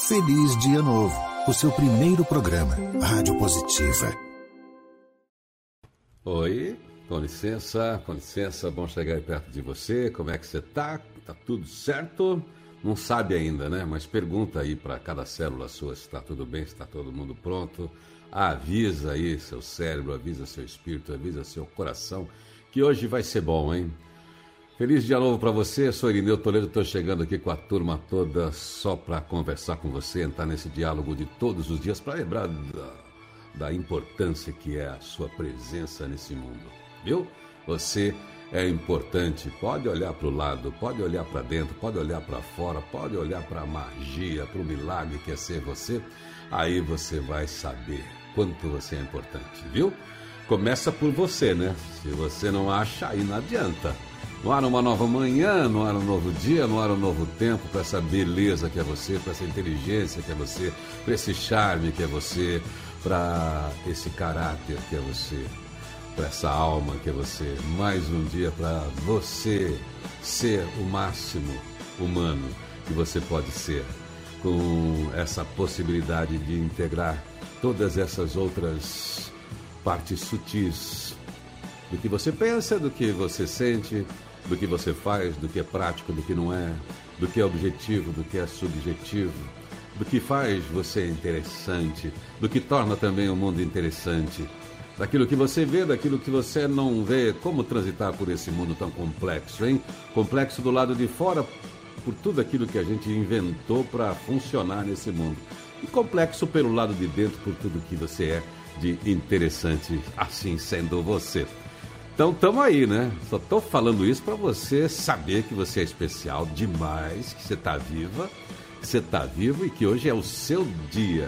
Feliz Dia Novo, o seu primeiro programa, Rádio Positiva. Oi, com licença, bom chegar aí perto de você. Como é que você tá? Tá tudo certo? Não sabe ainda, né? Mas pergunta aí para cada célula sua se está tudo bem, se está todo mundo pronto. Avisa aí seu cérebro, avisa seu espírito, avisa seu coração, que hoje vai ser bom, hein? Feliz dia novo para você, sou Irineu Toledo, estou chegando aqui com a turma toda só para conversar com você, entrar nesse diálogo de todos os dias, para lembrar da importância que é a sua presença nesse mundo, viu? Você é importante, pode olhar para o lado, pode olhar para dentro, pode olhar para fora, pode olhar para a magia, para o milagre que é ser você, aí você vai saber quanto você é importante, viu? Começa por você, né? Se você não acha, aí não adianta. Não há uma nova manhã, não há um novo dia, não há um novo tempo para essa beleza que é você, para essa inteligência que é você, para esse charme que é você, para esse caráter que é você, para essa alma que é você. Mais um dia para você ser o máximo humano que você pode ser, com essa possibilidade de integrar todas essas outras partes sutis do que você pensa, do que você sente, do que você faz, do que é prático, do que não é, do que é objetivo, do que é subjetivo, do que faz você interessante, do que torna também o mundo interessante, daquilo que você vê, daquilo que você não vê, como transitar por esse mundo tão complexo, hein? Complexo do lado de fora, por tudo aquilo que a gente inventou para funcionar nesse mundo, e complexo pelo lado de dentro, por tudo que você é de interessante, assim sendo você. Então, estamos aí, né? Só estou falando isso para você saber que você é especial demais, que você está viva, que você está vivo e que hoje é o seu dia.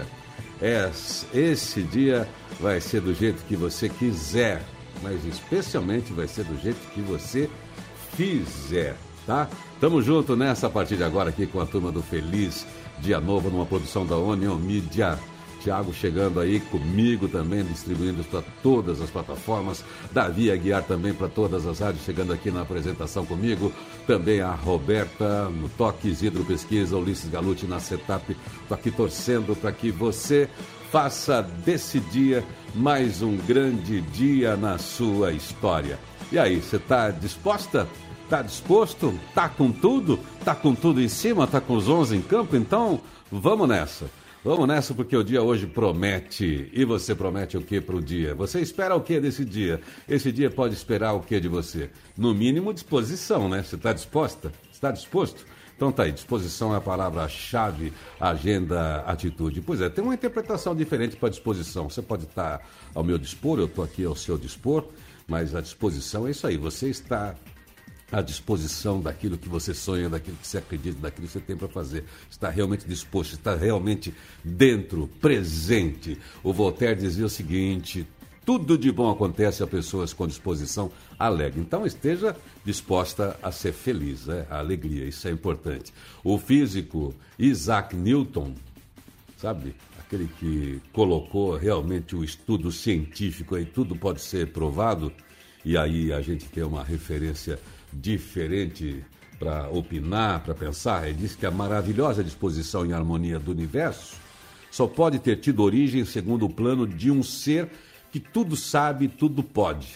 Esse dia vai ser do jeito que você quiser, mas especialmente vai ser do jeito que você fizer, tá? Tamo junto nessa a partir de agora aqui com a turma do Feliz Dia Novo, numa produção da Onion Media. Thiago chegando aí comigo também, distribuindo para todas as plataformas. Davi Aguiar também para todas as rádios, chegando aqui na apresentação comigo. Também a Roberta no Toque, Isidro Pesquisa, Ulisses Galuti na Setup. Estou aqui torcendo para que você faça desse dia mais um grande dia na sua história. E aí, você está disposta? Está disposto? Está com tudo? Está com tudo em cima? Está com os 11 em campo? Então, vamos nessa. Vamos nessa porque o dia hoje promete. E você promete o que para o dia? Você espera o que desse dia? Esse dia pode esperar o que de você? No mínimo, disposição, né? Você está disposta? Está disposto? Então tá aí, disposição é a palavra-chave, agenda, atitude. Pois é, tem uma interpretação diferente para disposição. Você pode estar ao meu dispor, eu estou aqui ao seu dispor, mas a disposição é isso aí. Você está à disposição daquilo que você sonha, daquilo que você acredita, daquilo que você tem para fazer. Está realmente disposto, está realmente dentro, presente. O Voltaire dizia o seguinte: tudo de bom acontece a pessoas com disposição alegre. Então esteja disposta a ser feliz, né? A alegria, isso é importante. O físico Isaac Newton, sabe? Aquele que colocou realmente o estudo científico aí, tudo pode ser provado, e aí a gente tem uma referência diferente para opinar, para pensar. Ele diz que a maravilhosa disposição e harmonia do universo só pode ter tido origem segundo o plano de um ser que tudo sabe, tudo pode.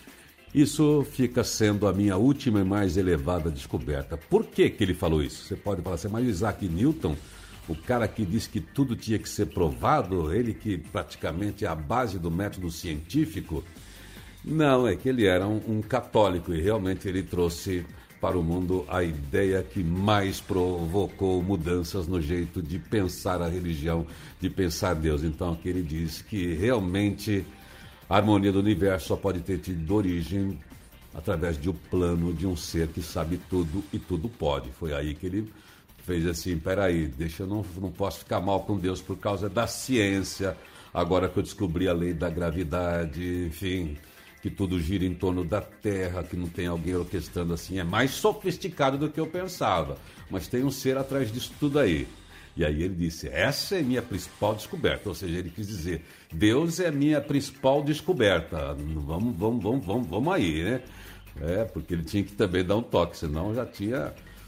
Isso fica sendo a minha última e mais elevada descoberta. Por que que ele falou isso? Você pode falar assim, mas o Isaac Newton, o cara que disse que tudo tinha que ser provado, ele que praticamente é a base do método científico. Não, é que ele era um católico e realmente ele trouxe para o mundo a ideia que mais provocou mudanças no jeito de pensar a religião, de pensar Deus. Então, aqui ele diz que realmente a harmonia do universo só pode ter tido origem através de um plano de um ser que sabe tudo e tudo pode. Foi aí que ele fez assim, peraí, eu não posso ficar mal com Deus por causa da ciência, agora que eu descobri a lei da gravidade, enfim, que tudo gira em torno da Terra, que não tem alguém orquestrando assim, é mais sofisticado do que eu pensava, mas tem um ser atrás disso tudo aí. E aí ele disse, essa é minha principal descoberta, ou seja, ele quis dizer, Deus é minha principal descoberta, vamos aí, né? Porque ele tinha que também dar um toque, senão já tinha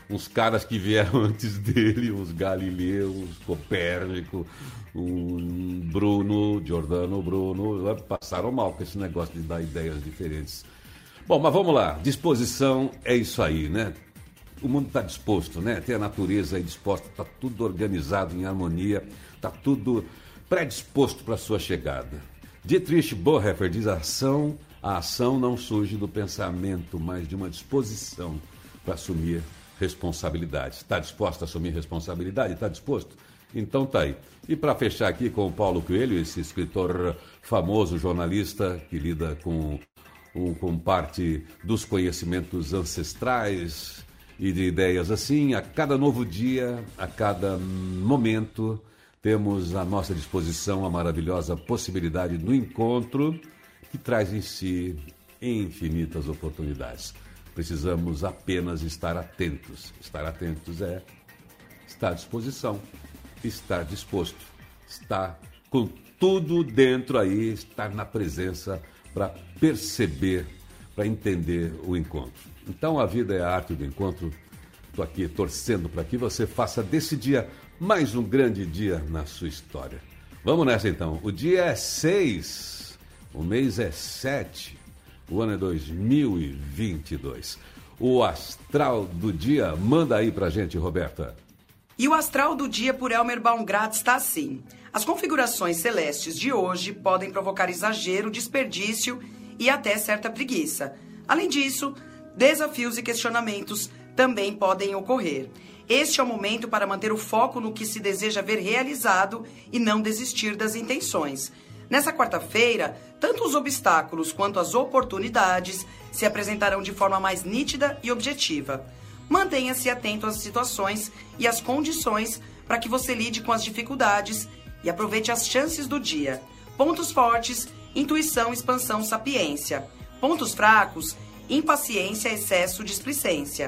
uns caras que vieram antes dele, uns Galileu, uns Copérnico, um Bruno, Giordano Bruno, passaram mal com esse negócio de dar ideias diferentes. Bom, mas vamos lá, disposição é isso aí, né? O mundo está disposto, né? Tem a natureza aí disposta, está tudo organizado em harmonia, está tudo predisposto para a sua chegada. Dietrich Bonhoeffer diz: a ação não surge do pensamento, mas de uma disposição para assumir responsabilidade. Está disposto a assumir responsabilidade? Está disposto? Então tá aí. E para fechar aqui com o Paulo Coelho, esse escritor famoso, jornalista, que lida com parte dos conhecimentos ancestrais e de ideias assim, a cada novo dia, a cada momento, temos à nossa disposição a maravilhosa possibilidade do encontro, que traz em si infinitas oportunidades. Precisamos apenas estar atentos. Estar atentos é estar à disposição, estar disposto, estar com tudo dentro aí, estar na presença para perceber, para entender o encontro. Então a vida é a arte do encontro. Estou aqui torcendo para que você faça desse dia mais um grande dia na sua história. Vamos nessa então. O dia é 6, o mês é 7, o ano é 2022. O astral do dia, manda aí pra gente, Roberta. E o astral do dia por Elmer Baumgart está assim: as configurações celestes de hoje podem provocar exagero, desperdício e até certa preguiça. Além disso, desafios e questionamentos também podem ocorrer. Este é o momento para manter o foco no que se deseja ver realizado e não desistir das intenções. Nessa quarta-feira, tanto os obstáculos quanto as oportunidades se apresentarão de forma mais nítida e objetiva. Mantenha-se atento às situações e às condições para que você lide com as dificuldades e aproveite as chances do dia. Pontos fortes: intuição, expansão, sapiência. Pontos fracos: impaciência, excesso, displicência.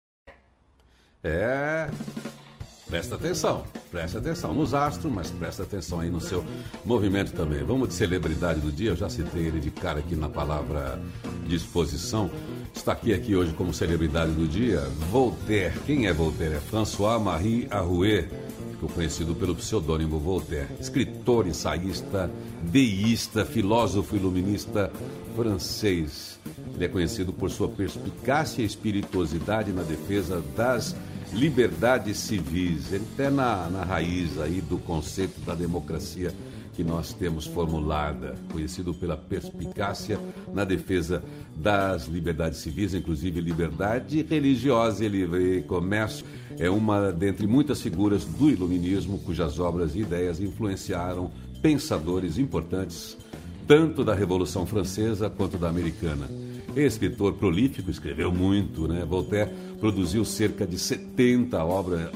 Presta atenção nos astros, mas presta atenção aí no seu movimento também. Vamos de celebridade do dia, eu já citei ele de cara aqui na palavra disposição. Está aqui hoje como celebridade do dia, Voltaire. Quem é Voltaire? É François-Marie Arouet, ficou conhecido pelo pseudônimo Voltaire. Escritor, ensaísta, deísta, filósofo iluminista francês. Ele é conhecido por sua perspicácia e espirituosidade na defesa das liberdades civis. Ele está na raiz aí do conceito da democracia que nós temos formulada, conhecido pela perspicácia na defesa das liberdades civis, inclusive liberdade religiosa e livre comércio. É uma dentre muitas figuras do iluminismo cujas obras e ideias influenciaram pensadores importantes, tanto da Revolução Francesa quanto da Americana. Escritor prolífico, escreveu muito, né? Voltaire produziu cerca de 70 obras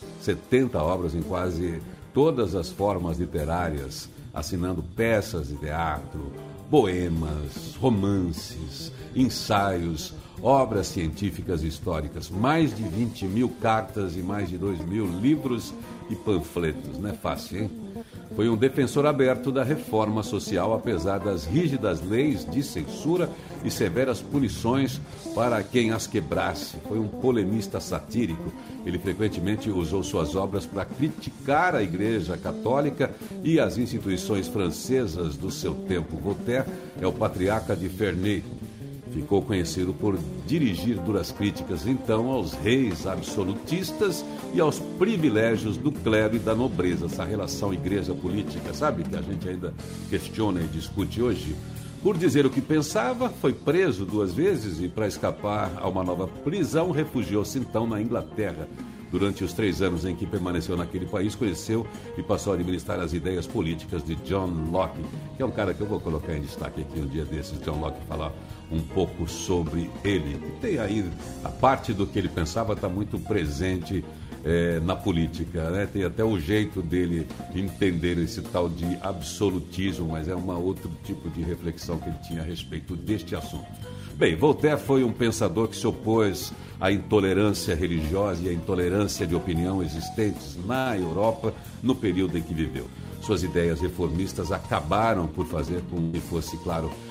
em quase todas as formas literárias, assinando peças de teatro, poemas, romances, ensaios, obras científicas e históricas, mais de 20 mil cartas e mais de 2.000 livros e panfletos. Não é fácil, hein? Foi um defensor aberto da reforma social, apesar das rígidas leis de censura e severas punições para quem as quebrasse. Foi um polemista satírico. Ele frequentemente usou suas obras para criticar a Igreja Católica e as instituições francesas do seu tempo. Voltaire é o patriarca de Ferney. Ficou conhecido por dirigir duras críticas, então, aos reis absolutistas e aos privilégios do clero e da nobreza. Essa relação igreja-política, sabe, que a gente ainda questiona e discute hoje. Por dizer o que pensava, foi preso 2 vezes e, para escapar a uma nova prisão, refugiou-se então na Inglaterra. Durante os 3 anos em que permaneceu naquele país, conheceu e passou a administrar as ideias políticas de John Locke, que é um cara que eu vou colocar em destaque aqui um dia desses, John Locke, falar um pouco sobre ele. E tem aí, a parte do que ele pensava está muito presente na política, né? Tem até o jeito dele entender esse tal de absolutismo, mas é um outro tipo de reflexão que ele tinha a respeito deste assunto. Bem, Voltaire foi um pensador que se opôs à intolerância religiosa e à intolerância de opinião existentes na Europa no período em que viveu. Suas ideias reformistas acabaram por fazer com que fosse, claro,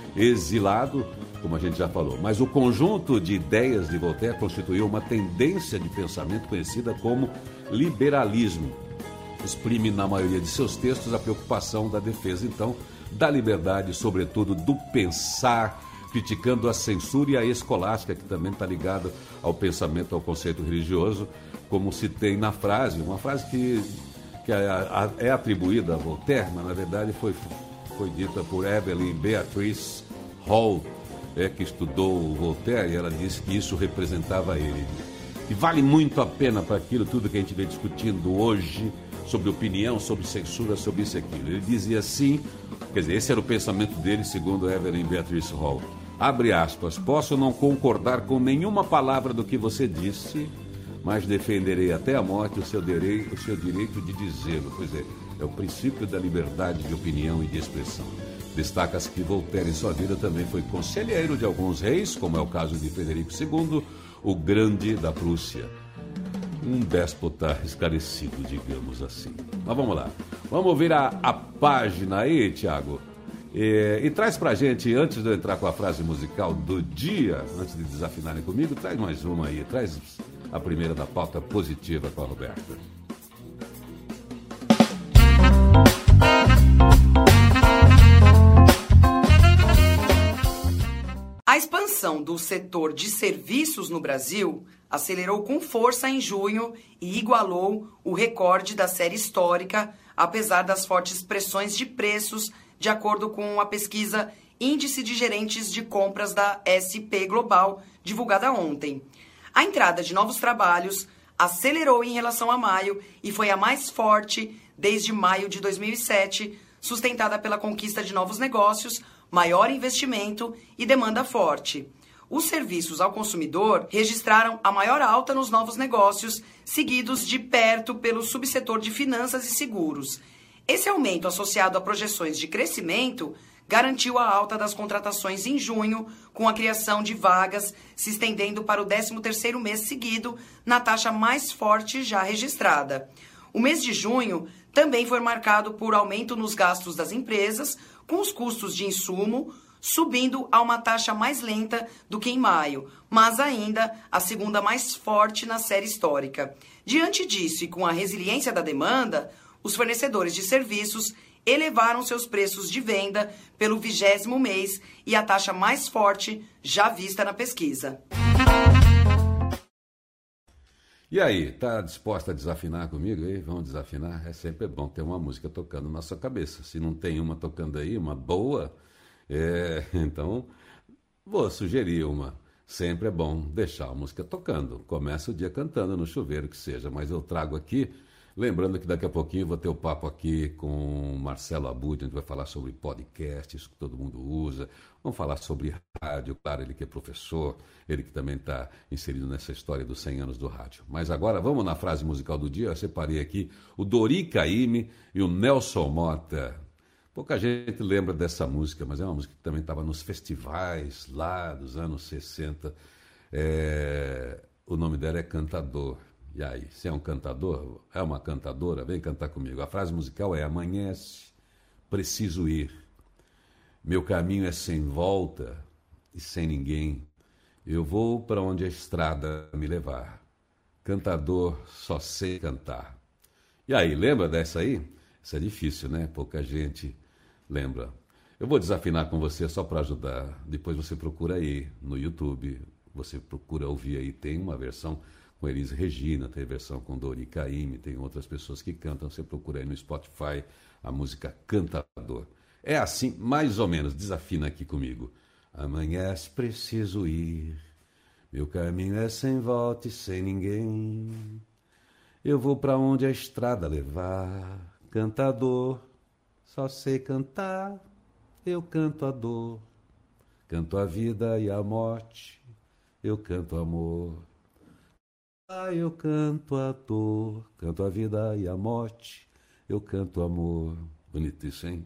exilado, como a gente já falou. Mas o conjunto de ideias de Voltaire constituiu uma tendência de pensamento conhecida como liberalismo. Exprime na maioria de seus textos a preocupação da defesa, então, da liberdade, sobretudo do pensar, criticando a censura e a escolástica, que também está ligada ao pensamento, ao conceito religioso, como se tem na frase, uma frase que é atribuída a Voltaire, mas na verdade foi dita por Evelyn Beatrice Hall, que estudou o Voltaire, e ela disse que isso representava ele. E vale muito a pena para aquilo tudo que a gente vem discutindo hoje, sobre opinião, sobre censura, sobre isso e aquilo. Ele dizia assim, quer dizer, esse era o pensamento dele, segundo Evelyn Beatrice Hall. Abre aspas, posso não concordar com nenhuma palavra do que você disse, mas defenderei até a morte o seu direito de dizê-lo. Pois é o princípio da liberdade de opinião e de expressão. Destaca-se que Voltaire em sua vida também foi conselheiro de alguns reis, como é o caso de Frederico II, o Grande da Prússia. Um déspota esclarecido, digamos assim. Mas vamos lá. Vamos ouvir a página aí, Tiago. E traz pra gente, antes de eu entrar com a frase musical do dia, antes de desafinarem comigo, traz mais uma aí. Traz a primeira da pauta positiva com a Roberta. A expansão do setor de serviços no Brasil acelerou com força em junho e igualou o recorde da série histórica, apesar das fortes pressões de preços, de acordo com a pesquisa Índice de Gerentes de Compras da SP Global, divulgada ontem. A entrada de novos trabalhos acelerou em relação a maio e foi a mais forte desde maio de 2007, sustentada pela conquista de novos negócios, maior investimento e demanda forte. Os serviços ao consumidor registraram a maior alta nos novos negócios, seguidos de perto pelo subsetor de finanças e seguros. Esse aumento, associado a projeções de crescimento, garantiu a alta das contratações em junho, com a criação de vagas se estendendo para o 13º mês seguido, na taxa mais forte já registrada. O mês de junho também foi marcado por aumento nos gastos das empresas, com os custos de insumo subindo a uma taxa mais lenta do que em maio, mas ainda a segunda mais forte na série histórica. Diante disso e com a resiliência da demanda, os fornecedores de serviços elevaram seus preços de venda pelo 20º mês e a taxa mais forte já vista na pesquisa. E aí, tá disposta a desafinar comigo aí? Vamos desafinar? É sempre bom ter uma música tocando na sua cabeça. Se não tem uma tocando aí, uma boa, então vou sugerir uma. Sempre é bom deixar a música tocando. Começa o dia cantando no chuveiro, que seja. Mas eu trago aqui, lembrando que daqui a pouquinho vou ter o papo aqui com Marcelo Abud, a gente vai falar sobre podcasts que todo mundo usa. Vamos falar sobre rádio, claro, ele que é professor, ele que também está inserido nessa história dos 100 anos do rádio. Mas agora vamos na frase musical do dia. Eu separei aqui o Dori Caymmi e o Nelson Motta. Pouca gente lembra dessa música, mas é uma música que também estava nos festivais lá dos anos 60. O nome dela é Cantador. E aí, se é um cantador, é uma cantadora, vem cantar comigo. A frase musical é: amanhece, preciso ir. Meu caminho é sem volta e sem ninguém. Eu vou para onde a estrada me levar. Cantador, só sei cantar. E aí, lembra dessa aí? Isso é difícil, né? Pouca gente lembra. Eu vou desafinar com você só para ajudar. Depois você procura aí no YouTube. Você procura ouvir aí. Tem uma versão com Elis Regina, tem versão com Dori Caymmi, tem outras pessoas que cantam. Você procura aí no Spotify a música Cantador. É assim, mais ou menos. Desafina aqui comigo. Amanhece, preciso ir. Meu caminho é sem volta e sem ninguém. Eu vou para onde a estrada levar. Cantador, só sei cantar. Eu canto a dor. Canto a vida e a morte. Eu canto amor. Eu canto a dor. Canto a vida e a morte. Eu canto amor. Bonito isso, hein?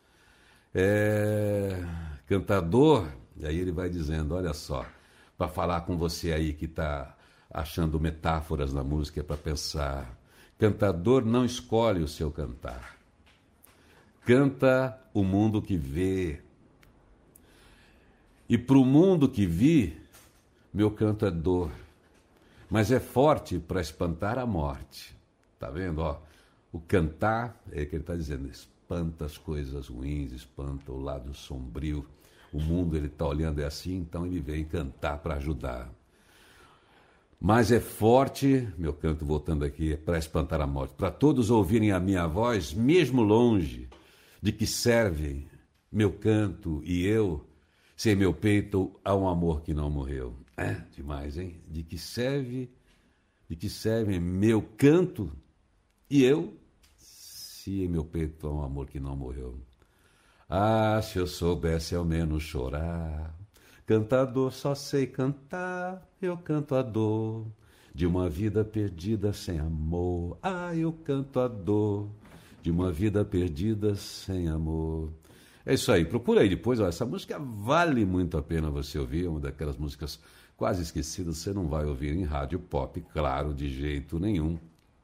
Cantador, e aí ele vai dizendo, olha só, para falar com você aí que está achando metáforas na música, é para pensar. Cantador não escolhe o seu cantar. Canta o mundo que vê. E pro mundo que vi, meu canto é dor, mas é forte para espantar a morte. Tá vendo, ó? O cantar, é que ele está dizendo, espanta as coisas ruins, espanta o lado sombrio. O mundo ele está olhando é assim, então ele vem cantar para ajudar. Mas é forte, meu canto voltando aqui, para espantar a morte. Para todos ouvirem a minha voz, mesmo longe, de que servem meu canto e eu, se em meu peito há um amor que não morreu. É demais, hein? De que serve meu canto e eu, se em meu peito há um amor que não morreu. Ah, se eu soubesse ao menos chorar. Cantador, só sei cantar, eu canto a dor de uma vida perdida sem amor. Ah, eu canto a dor de uma vida perdida sem amor. É isso aí, procura aí depois, ó, essa música vale muito a pena você ouvir, é uma daquelas músicas quase esquecidas, você não vai ouvir em rádio pop, claro, de jeito nenhum.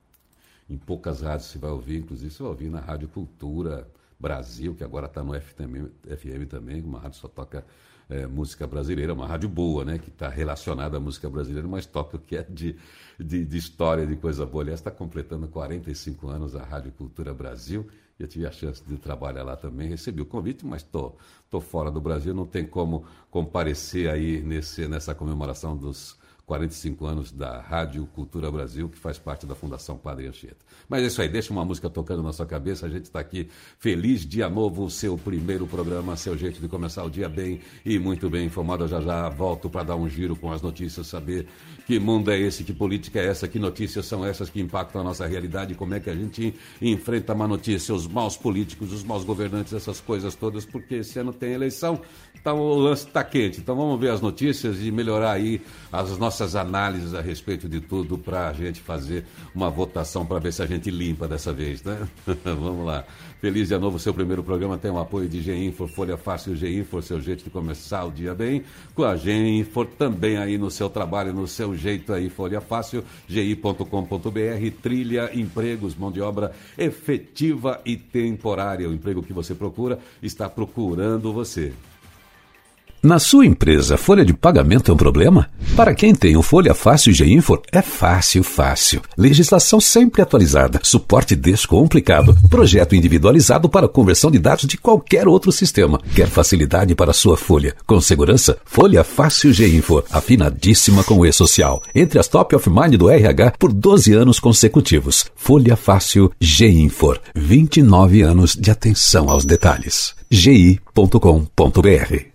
Em poucas rádios você vai ouvir, inclusive você vai ouvir na Rádio Cultura Brasil, que agora está no FM também, uma rádio só toca música brasileira, uma rádio boa, né, que está relacionada à música brasileira, mas toca o que é de história, de coisa boa. Aliás, está completando 45 anos a Rádio Cultura Brasil. Eu tive a chance de trabalhar lá também, recebi o convite, mas estou fora do Brasil, não tem como comparecer aí nessa comemoração dos 45 anos da Rádio Cultura Brasil, que faz parte da Fundação Padre Anchieta. Mas é isso aí, deixa uma música tocando na sua cabeça, a gente está aqui, feliz dia novo, seu primeiro programa, seu jeito de começar o dia bem e muito bem informado. Eu já volto para dar um giro com as notícias, saber que mundo é esse, que política é essa, que notícias são essas que impactam a nossa realidade, como é que a gente enfrenta a má notícia, os maus políticos, os maus governantes, essas coisas todas, porque esse ano tem eleição, então o lance está quente. Então vamos ver as notícias e melhorar aí as nossas análises a respeito de tudo para a gente fazer uma votação para ver se a gente limpa dessa vez, né? Vamos lá. Feliz dia novo, seu primeiro programa tem o apoio de G-Info, Folha Fácil G-Info, seu jeito de começar o dia bem. Com a G-Info também aí no seu trabalho, no seu jeito aí, Folha Fácil, gi.com.br, trilha, empregos, mão de obra efetiva e temporária. O emprego que você procura está procurando você. Na sua empresa, folha de pagamento é um problema? Para quem tem o Folha Fácil G-Info, é fácil. Legislação sempre atualizada, suporte descomplicado, projeto individualizado para conversão de dados de qualquer outro sistema. Quer facilidade para a sua folha? Com segurança? Folha Fácil G-Info, afinadíssima com o E-Social. Entre as top of mind do RH por 12 anos consecutivos. Folha Fácil G-Info, 29 anos de atenção aos detalhes. gi.com.br.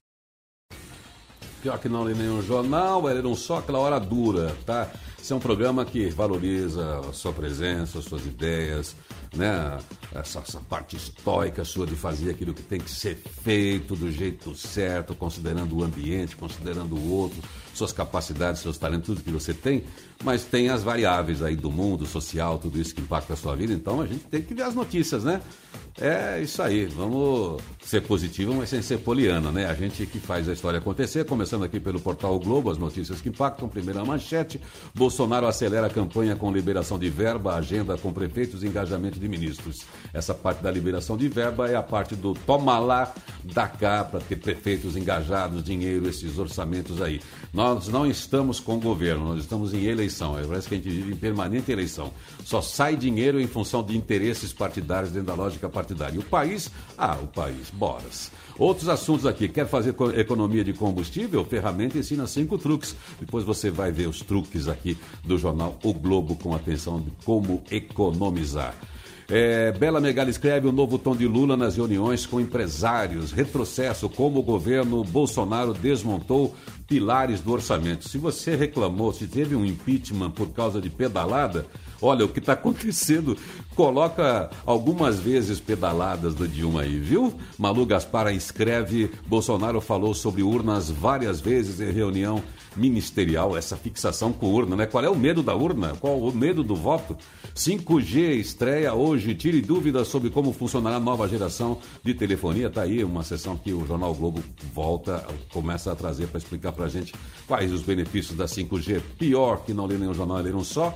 Pior que não lê nenhum jornal, ele não só aquela hora dura, tá? Esse é um programa que valoriza a sua presença, as suas ideias, né? Essa parte estoica sua de fazer aquilo que tem que ser feito do jeito certo, considerando o ambiente, considerando o outro, suas capacidades, seus talentos, tudo que você tem, mas tem as variáveis aí do mundo social, tudo isso que impacta a sua vida, então a gente tem que ver as notícias, né? É isso aí, vamos ser positivo, mas sem ser poliana, né? A gente que faz a história acontecer, começando aqui pelo Portal o Globo, as notícias que impactam. Primeira manchete: Bolsonaro acelera a campanha com liberação de verba, agenda com prefeitos e engajamento de ministros. Essa parte da liberação de verba é a parte do toma lá, dá cá, para ter prefeitos engajados, dinheiro, esses orçamentos aí. Nós não estamos com o governo, nós estamos em eleição, parece que a gente vive em permanente eleição. Só sai dinheiro em função de interesses partidários dentro da lógica partidária. E o país, boras. Outros assuntos aqui, quer fazer economia de combustível? Ferramenta ensina 5 truques. Depois você vai ver os truques aqui do jornal O Globo com atenção de como economizar. Bela Megali escreve: o novo tom de Lula nas reuniões com empresários, retrocesso, como o governo Bolsonaro desmontou pilares do orçamento. Se você reclamou, se teve um impeachment por causa de pedalada, olha, o que está acontecendo, coloca algumas vezes pedaladas do Dilma aí, viu? Malu Gaspar escreve: Bolsonaro falou sobre urnas várias vezes em reunião ministerial, essa fixação com urna, né? Qual é o medo da urna? Qual o medo do voto? 5G estreia hoje, tire dúvidas sobre como funcionará a nova geração de telefonia. Tá aí uma sessão que o Jornal Globo começa a trazer para explicar pra gente quais os benefícios da 5G. Pior que não lê nenhum jornal, ler um só.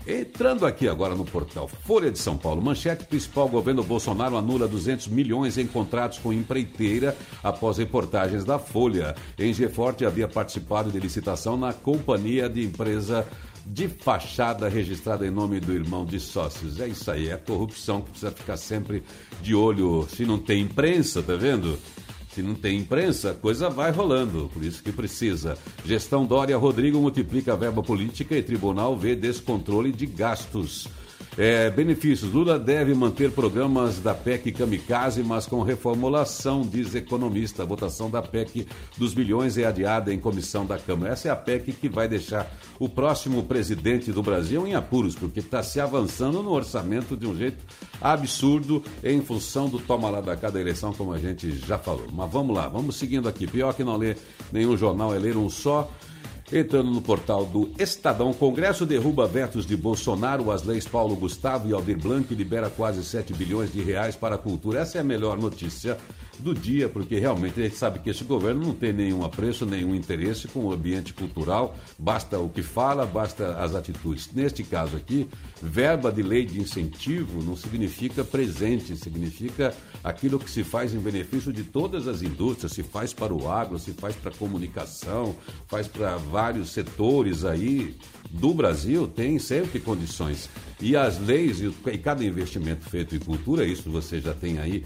Entrando aqui agora no portal Folha de São Paulo, manchete principal: governo Bolsonaro anula 200 milhões em contratos com empreiteira após reportagens da Folha. Engie Forte havia participado de licitação na companhia de empresa de fachada registrada em nome do irmão de sócios. É isso aí, é a corrupção que precisa ficar sempre de olho. Se não tem imprensa, tá vendo? Se não tem imprensa, a coisa vai rolando, por isso que precisa. Gestão Dória Rodrigo multiplica a verba política e tribunal vê descontrole de gastos. Benefícios. Lula deve manter programas da PEC Kamikaze, mas com reformulação, diz economista. A votação da PEC dos bilhões é adiada em comissão da Câmara. Essa é a PEC que vai deixar o próximo presidente do Brasil em apuros, porque está se avançando no orçamento de um jeito absurdo em função do toma lá da cada eleição, como a gente já falou. Mas vamos lá, vamos seguindo aqui. Pior que não ler nenhum jornal, é ler um só. Entrando no portal do Estadão, Congresso derruba vetos de Bolsonaro, as leis Paulo Gustavo e Aldir Blanc libera quase 7 bilhões de reais para a cultura. Essa é a melhor notícia do dia, porque realmente a gente sabe que esse governo não tem nenhum apreço, nenhum interesse com o ambiente cultural, basta o que fala, basta as atitudes. Neste caso aqui, verba de lei de incentivo não significa presente, significa aquilo que se faz em benefício de todas as indústrias, se faz para o agro, se faz para a comunicação, faz para vários setores aí do Brasil, tem sempre condições. E as leis e cada investimento feito em cultura, isso você já tem aí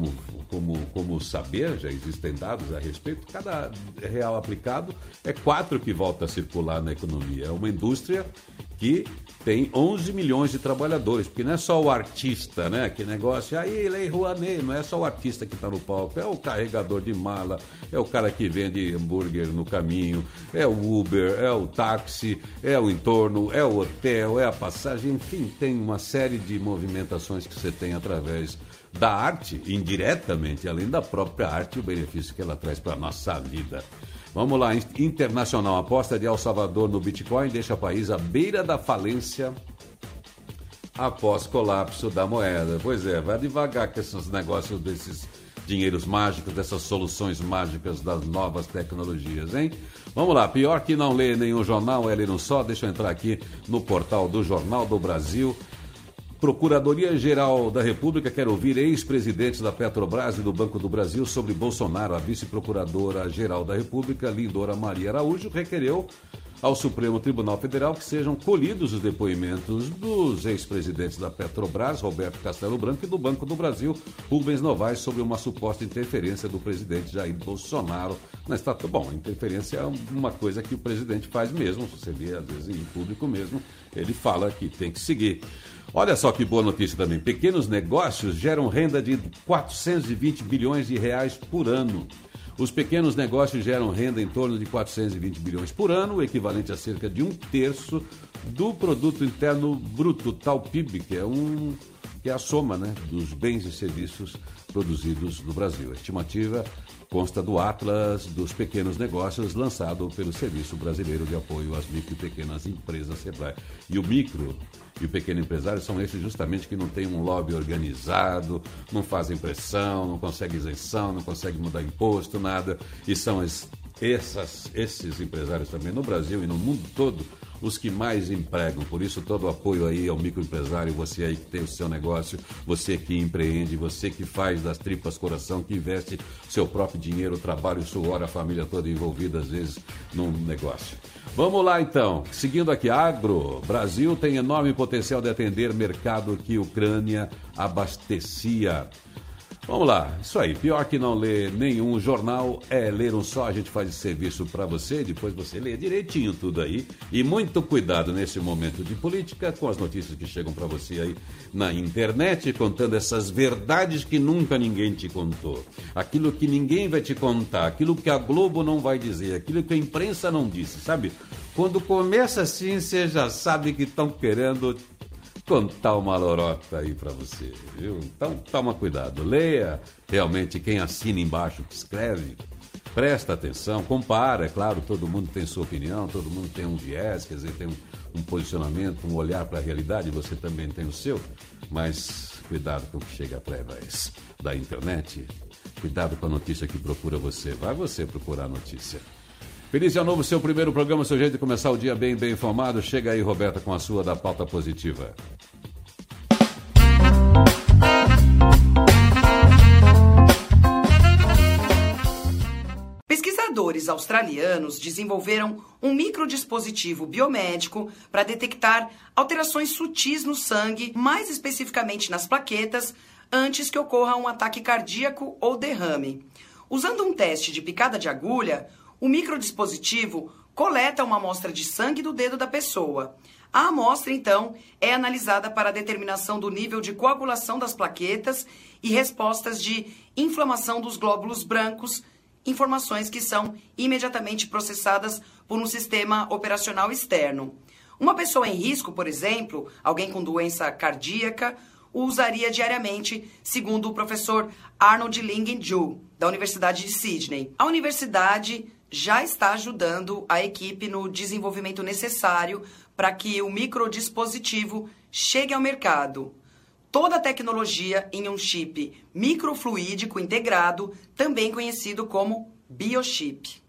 como saber, já existem dados a respeito, cada real aplicado é 4 que volta a circular na economia. É uma indústria que tem 11 milhões de trabalhadores, porque não é só o artista, né? Que negócio, aí Lei Rouanet, não é só o artista que está no palco, é o carregador de mala, é o cara que vende hambúrguer no caminho, é o Uber, é o táxi, é o entorno, é o hotel, é a passagem, enfim, tem uma série de movimentações que você tem através da arte, indiretamente, além da própria arte, o benefício que ela traz para a nossa vida. Vamos lá, internacional, aposta de El Salvador no Bitcoin deixa o país à beira da falência após colapso da moeda. Pois é, vai devagar com esses negócios desses dinheiros mágicos, dessas soluções mágicas das novas tecnologias, hein? Vamos lá, pior que não ler nenhum jornal é ler um só. Deixa eu entrar aqui no portal do Jornal do Brasil. Procuradoria-Geral da República quer ouvir ex-presidentes da Petrobras e do Banco do Brasil sobre Bolsonaro. A vice-procuradora-geral da República, Lindora Maria Araújo, requereu ao Supremo Tribunal Federal que sejam colhidos os depoimentos dos ex-presidentes da Petrobras, Roberto Castelo Branco, e do Banco do Brasil, Rubens Novaes, sobre uma suposta interferência do presidente Jair Bolsonaro na estátua. Bom, interferência é uma coisa que o presidente faz mesmo, você vê às vezes em público mesmo, ele fala que tem que seguir. Olha só que boa notícia também. Pequenos negócios geram renda de 420 bilhões de reais por ano. Os pequenos negócios geram renda em torno de 420 bilhões por ano, o equivalente a cerca de 1/3 do produto interno bruto, tal PIB, que é a soma, né, dos bens e serviços produzidos no Brasil. A estimativa consta do Atlas dos Pequenos Negócios, lançado pelo Serviço Brasileiro de Apoio às Micro e Pequenas Empresas, SEBRAE. E o micro e o pequeno empresário são esses justamente que não têm um lobby organizado, não fazem pressão, não conseguem isenção, não conseguem mudar imposto, nada. E são esses empresários também no Brasil e no mundo todo os que mais empregam. Por isso, todo o apoio aí ao microempresário, você aí que tem o seu negócio, você que empreende, você que faz das tripas coração, que investe seu próprio dinheiro, trabalho, suor, a família toda envolvida, às vezes, num negócio. Vamos lá, então. Seguindo aqui, agro. Brasil tem enorme potencial de atender mercado que Ucrânia abastecia. Vamos lá, isso aí, pior que não ler nenhum jornal é ler um só. A gente faz esse serviço para você, depois você lê direitinho tudo aí. E muito cuidado nesse momento de política com as notícias que chegam para você aí na internet, contando essas verdades que nunca ninguém te contou. Aquilo que ninguém vai te contar, aquilo que a Globo não vai dizer, aquilo que a imprensa não disse, sabe? Quando começa assim, você já sabe que estão querendo contar uma lorota aí para você, viu? Então, toma cuidado, leia realmente quem assina embaixo que escreve, presta atenção, compara, é claro, todo mundo tem sua opinião, todo mundo tem um viés, quer dizer, tem um posicionamento, um olhar para a realidade, você também tem o seu, mas cuidado com o que chega através da internet, cuidado com a notícia que procura você, vai você procurar a notícia. Feliz Ano Novo, seu primeiro programa, seu jeito de começar o dia bem informado. Chega aí, Roberta, com a sua da pauta positiva. Pesquisadores australianos desenvolveram um microdispositivo biomédico para detectar alterações sutis no sangue, mais especificamente nas plaquetas, antes que ocorra um ataque cardíaco ou derrame. Usando um teste de picada de agulha, o microdispositivo coleta uma amostra de sangue do dedo da pessoa. A amostra, então, é analisada para a determinação do nível de coagulação das plaquetas e respostas de inflamação dos glóbulos brancos, informações que são imediatamente processadas por um sistema operacional externo. Uma pessoa em risco, por exemplo, alguém com doença cardíaca, o usaria diariamente, segundo o professor Arnold Lingen-Ju, da Universidade de Sydney. A universidade já está ajudando a equipe no desenvolvimento necessário para que o microdispositivo chegue ao mercado. Toda a tecnologia em um chip microfluídico integrado, também conhecido como biochip.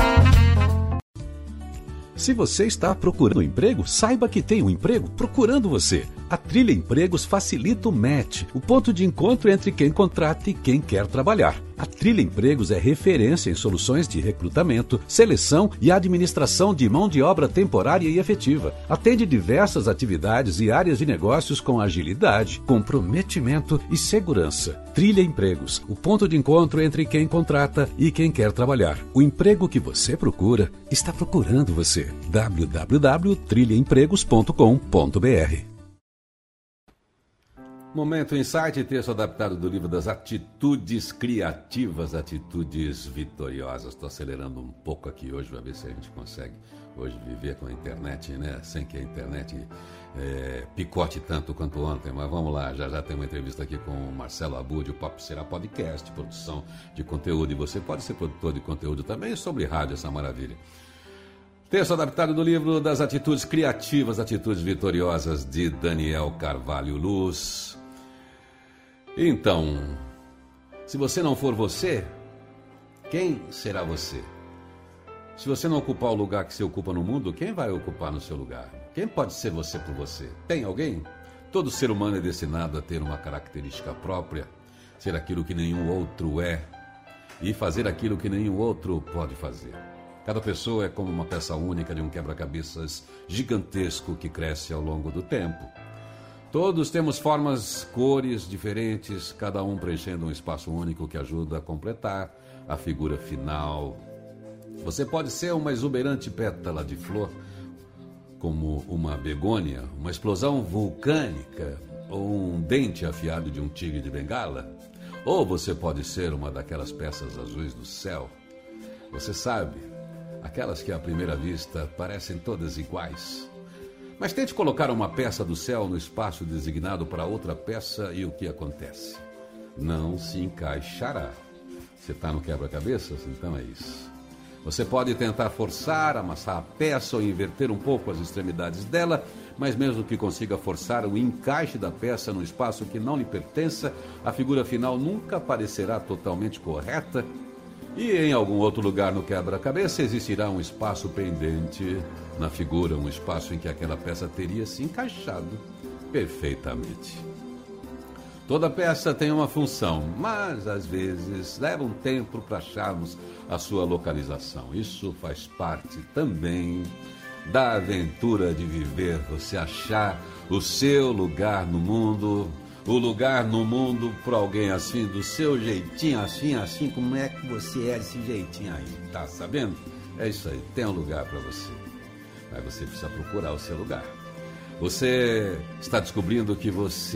Se você está procurando emprego, saiba que tem um emprego procurando você. A Trilha Empregos facilita o match, o ponto de encontro entre quem contrata e quem quer trabalhar. A Trilha Empregos é referência em soluções de recrutamento, seleção e administração de mão de obra temporária e efetiva. Atende diversas atividades e áreas de negócios com agilidade, comprometimento e segurança. Trilha Empregos, o ponto de encontro entre quem contrata e quem quer trabalhar. O emprego que você procura está procurando você. www.trilhaempregos.com.br. Momento Insight, texto adaptado do livro das atitudes criativas, atitudes vitoriosas. Estou acelerando um pouco aqui hoje para ver se a gente consegue hoje viver com a internet, né? Sem que a internet picote tanto quanto ontem. Mas vamos lá, já tem uma entrevista aqui com o Marcelo Abud. O Papo Será Podcast, produção de conteúdo. E você pode ser produtor de conteúdo também sobre rádio, essa maravilha. Texto adaptado do livro das atitudes criativas, atitudes vitoriosas, de Daniel Carvalho Luz. Então, se você não for você, quem será você? Se você não ocupar o lugar que você ocupa no mundo, quem vai ocupar no seu lugar? Quem pode ser você por você? Tem alguém? Todo ser humano é destinado a ter uma característica própria, ser aquilo que nenhum outro é e fazer aquilo que nenhum outro pode fazer. Cada pessoa é como uma peça única de um quebra-cabeças gigantesco que cresce ao longo do tempo. Todos temos formas, cores diferentes, cada um preenchendo um espaço único que ajuda a completar a figura final. Você pode ser uma exuberante pétala de flor, como uma begônia, uma explosão vulcânica ou um dente afiado de um tigre de bengala. Ou você pode ser uma daquelas peças azuis do céu. Você sabe, aquelas que à primeira vista parecem todas iguais. Mas tente colocar uma peça do céu no espaço designado para outra peça e o que acontece? Não se encaixará. Você está no quebra-cabeças? Então é isso. Você pode tentar forçar, amassar a peça ou inverter um pouco as extremidades dela, mas mesmo que consiga forçar o encaixe da peça no espaço que não lhe pertença, a figura final nunca parecerá totalmente correta e em algum outro lugar no quebra-cabeça existirá um espaço pendente na figura, um espaço em que aquela peça teria se encaixado perfeitamente. Toda peça tem uma função, mas às vezes leva um tempo para acharmos a sua localização. Isso faz parte também da aventura de viver, você achar o seu lugar no mundo, o lugar no mundo para alguém assim, do seu jeitinho, assim, como é que você é desse jeitinho aí, tá sabendo? É isso aí, tem um lugar para você, mas você precisa procurar o seu lugar. Você está descobrindo quem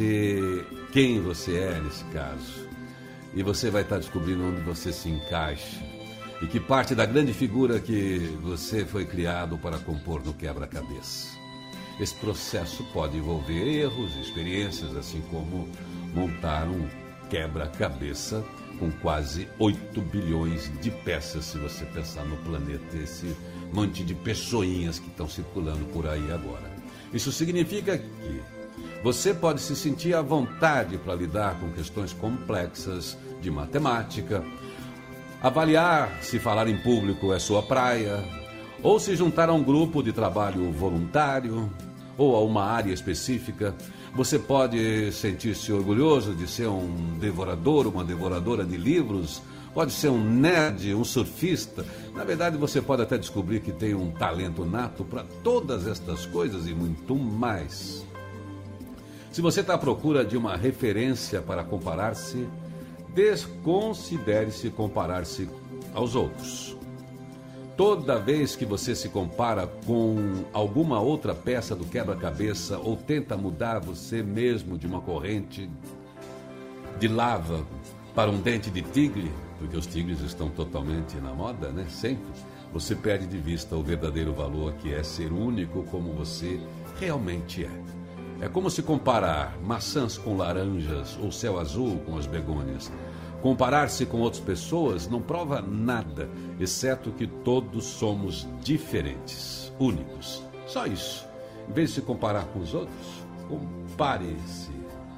você é nesse caso, e você vai estar descobrindo onde você se encaixa e que parte da grande figura que você foi criado para compor no quebra-cabeça. Esse processo pode envolver erros, experiências, assim como montar um quebra-cabeça com quase 8 bilhões de peças, se você pensar no planeta, esse monte de pessoinhas que estão circulando por aí agora. Isso significa que você pode se sentir à vontade para lidar com questões complexas de matemática, avaliar se falar em público é sua praia, ou se juntar a um grupo de trabalho voluntário, ou a uma área específica. Você pode sentir-se orgulhoso de ser um devorador, uma devoradora de livros, pode ser um nerd, um surfista. Na verdade, você pode até descobrir que tem um talento nato para todas estas coisas e muito mais. Se você está à procura de uma referência para comparar-se, desconsidere-se comparar-se aos outros. Toda vez que você se compara com alguma outra peça do quebra-cabeça ou tenta mudar você mesmo de uma corrente de lava para um dente de tigre, porque os tigres estão totalmente na moda, né? Sempre, você perde de vista o verdadeiro valor que é ser único como você realmente é. É como se comparar maçãs com laranjas ou céu azul com as begônias. Comparar-se com outras pessoas não prova nada, exceto que todos somos diferentes, únicos. Só isso. Em vez de se comparar com os outros, compare-se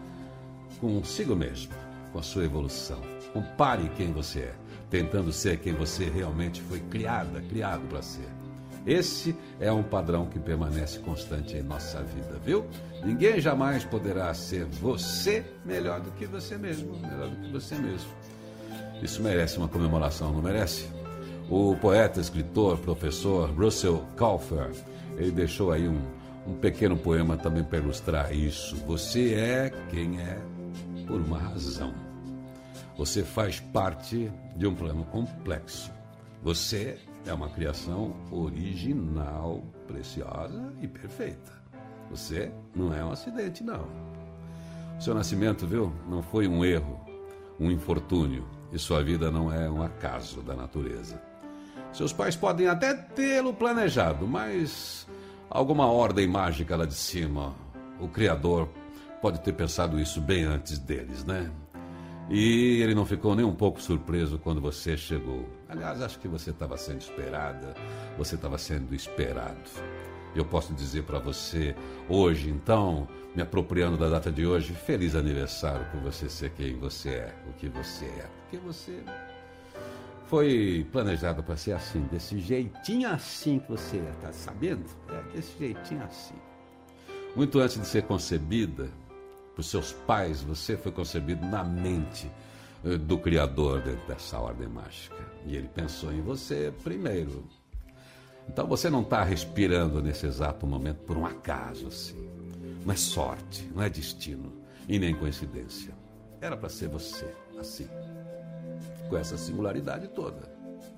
consigo mesmo, com a sua evolução. Compare quem você é, tentando ser quem você realmente foi criado para ser. Esse é um padrão que permanece constante em nossa vida, viu? Ninguém jamais poderá ser você melhor do que você mesmo, melhor do que você mesmo. Isso merece uma comemoração, não merece? O poeta, escritor, professor Russell Kauffer, ele deixou aí um pequeno poema também para ilustrar isso. Você é quem é por uma razão. Você faz parte de um plano complexo. Você é uma criação original, preciosa e perfeita. Você não é um acidente, não. O seu nascimento, viu, não foi um erro, um infortúnio. E sua vida não é um acaso da natureza. Seus pais podem até tê-lo planejado, mas alguma ordem mágica lá de cima, o Criador pode ter pensado isso bem antes deles, né? E ele não ficou nem um pouco surpreso quando você chegou. Aliás, acho que você estava sendo esperada, você estava sendo esperado. Eu posso dizer para você hoje, então, me apropriando da data de hoje, feliz aniversário por você ser quem você é, o que você é. Porque você foi planejado para ser assim, desse jeitinho assim que você é, tá sabendo? É, desse jeitinho assim. Muito antes de ser concebida por seus pais, você foi concebido na mente do Criador dessa ordem mágica. E ele pensou em você primeiro. Então você não está respirando nesse exato momento por um acaso assim. Não é sorte, não é destino e nem coincidência. Era para ser você, assim, com essa singularidade toda.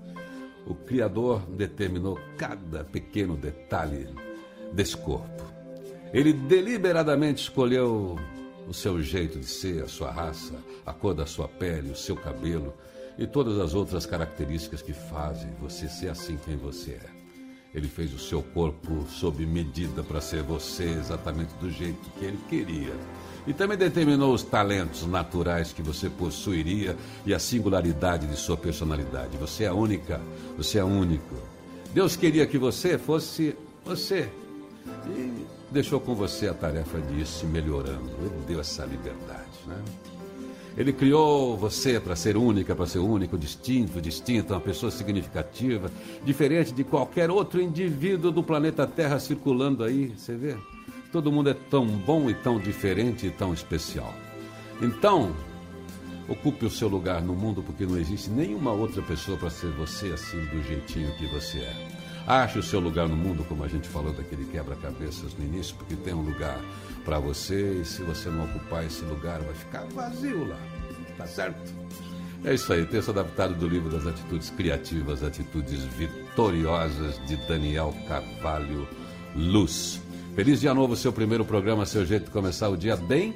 O Criador determinou cada pequeno detalhe desse corpo. Ele deliberadamente escolheu o seu jeito de ser, a sua raça, a cor da sua pele, o seu cabelo e todas as outras características que fazem você ser assim quem você é. Ele fez o seu corpo sob medida para ser você exatamente do jeito que ele queria. E também determinou os talentos naturais que você possuiria e a singularidade de sua personalidade. Você é única, você é único. Deus queria que você fosse você. E deixou com você a tarefa de ir se melhorando. Ele deu essa liberdade, né? Ele criou você para ser única, para ser único, distinta, uma pessoa significativa, diferente de qualquer outro indivíduo do planeta Terra circulando aí, você vê? Todo mundo é tão bom e tão diferente e tão especial. Então, ocupe o seu lugar no mundo, porque não existe nenhuma outra pessoa para ser você assim, do jeitinho que você é. Ache o seu lugar no mundo, como a gente falou daquele quebra-cabeças no início, porque tem um lugar para você e se você não ocupar esse lugar, vai ficar vazio lá, tá certo? É isso aí, texto adaptado do livro das Atitudes Criativas, Atitudes Vitoriosas, de Daniel Carvalho Luz. Feliz dia novo, seu primeiro programa, seu jeito de começar o dia bem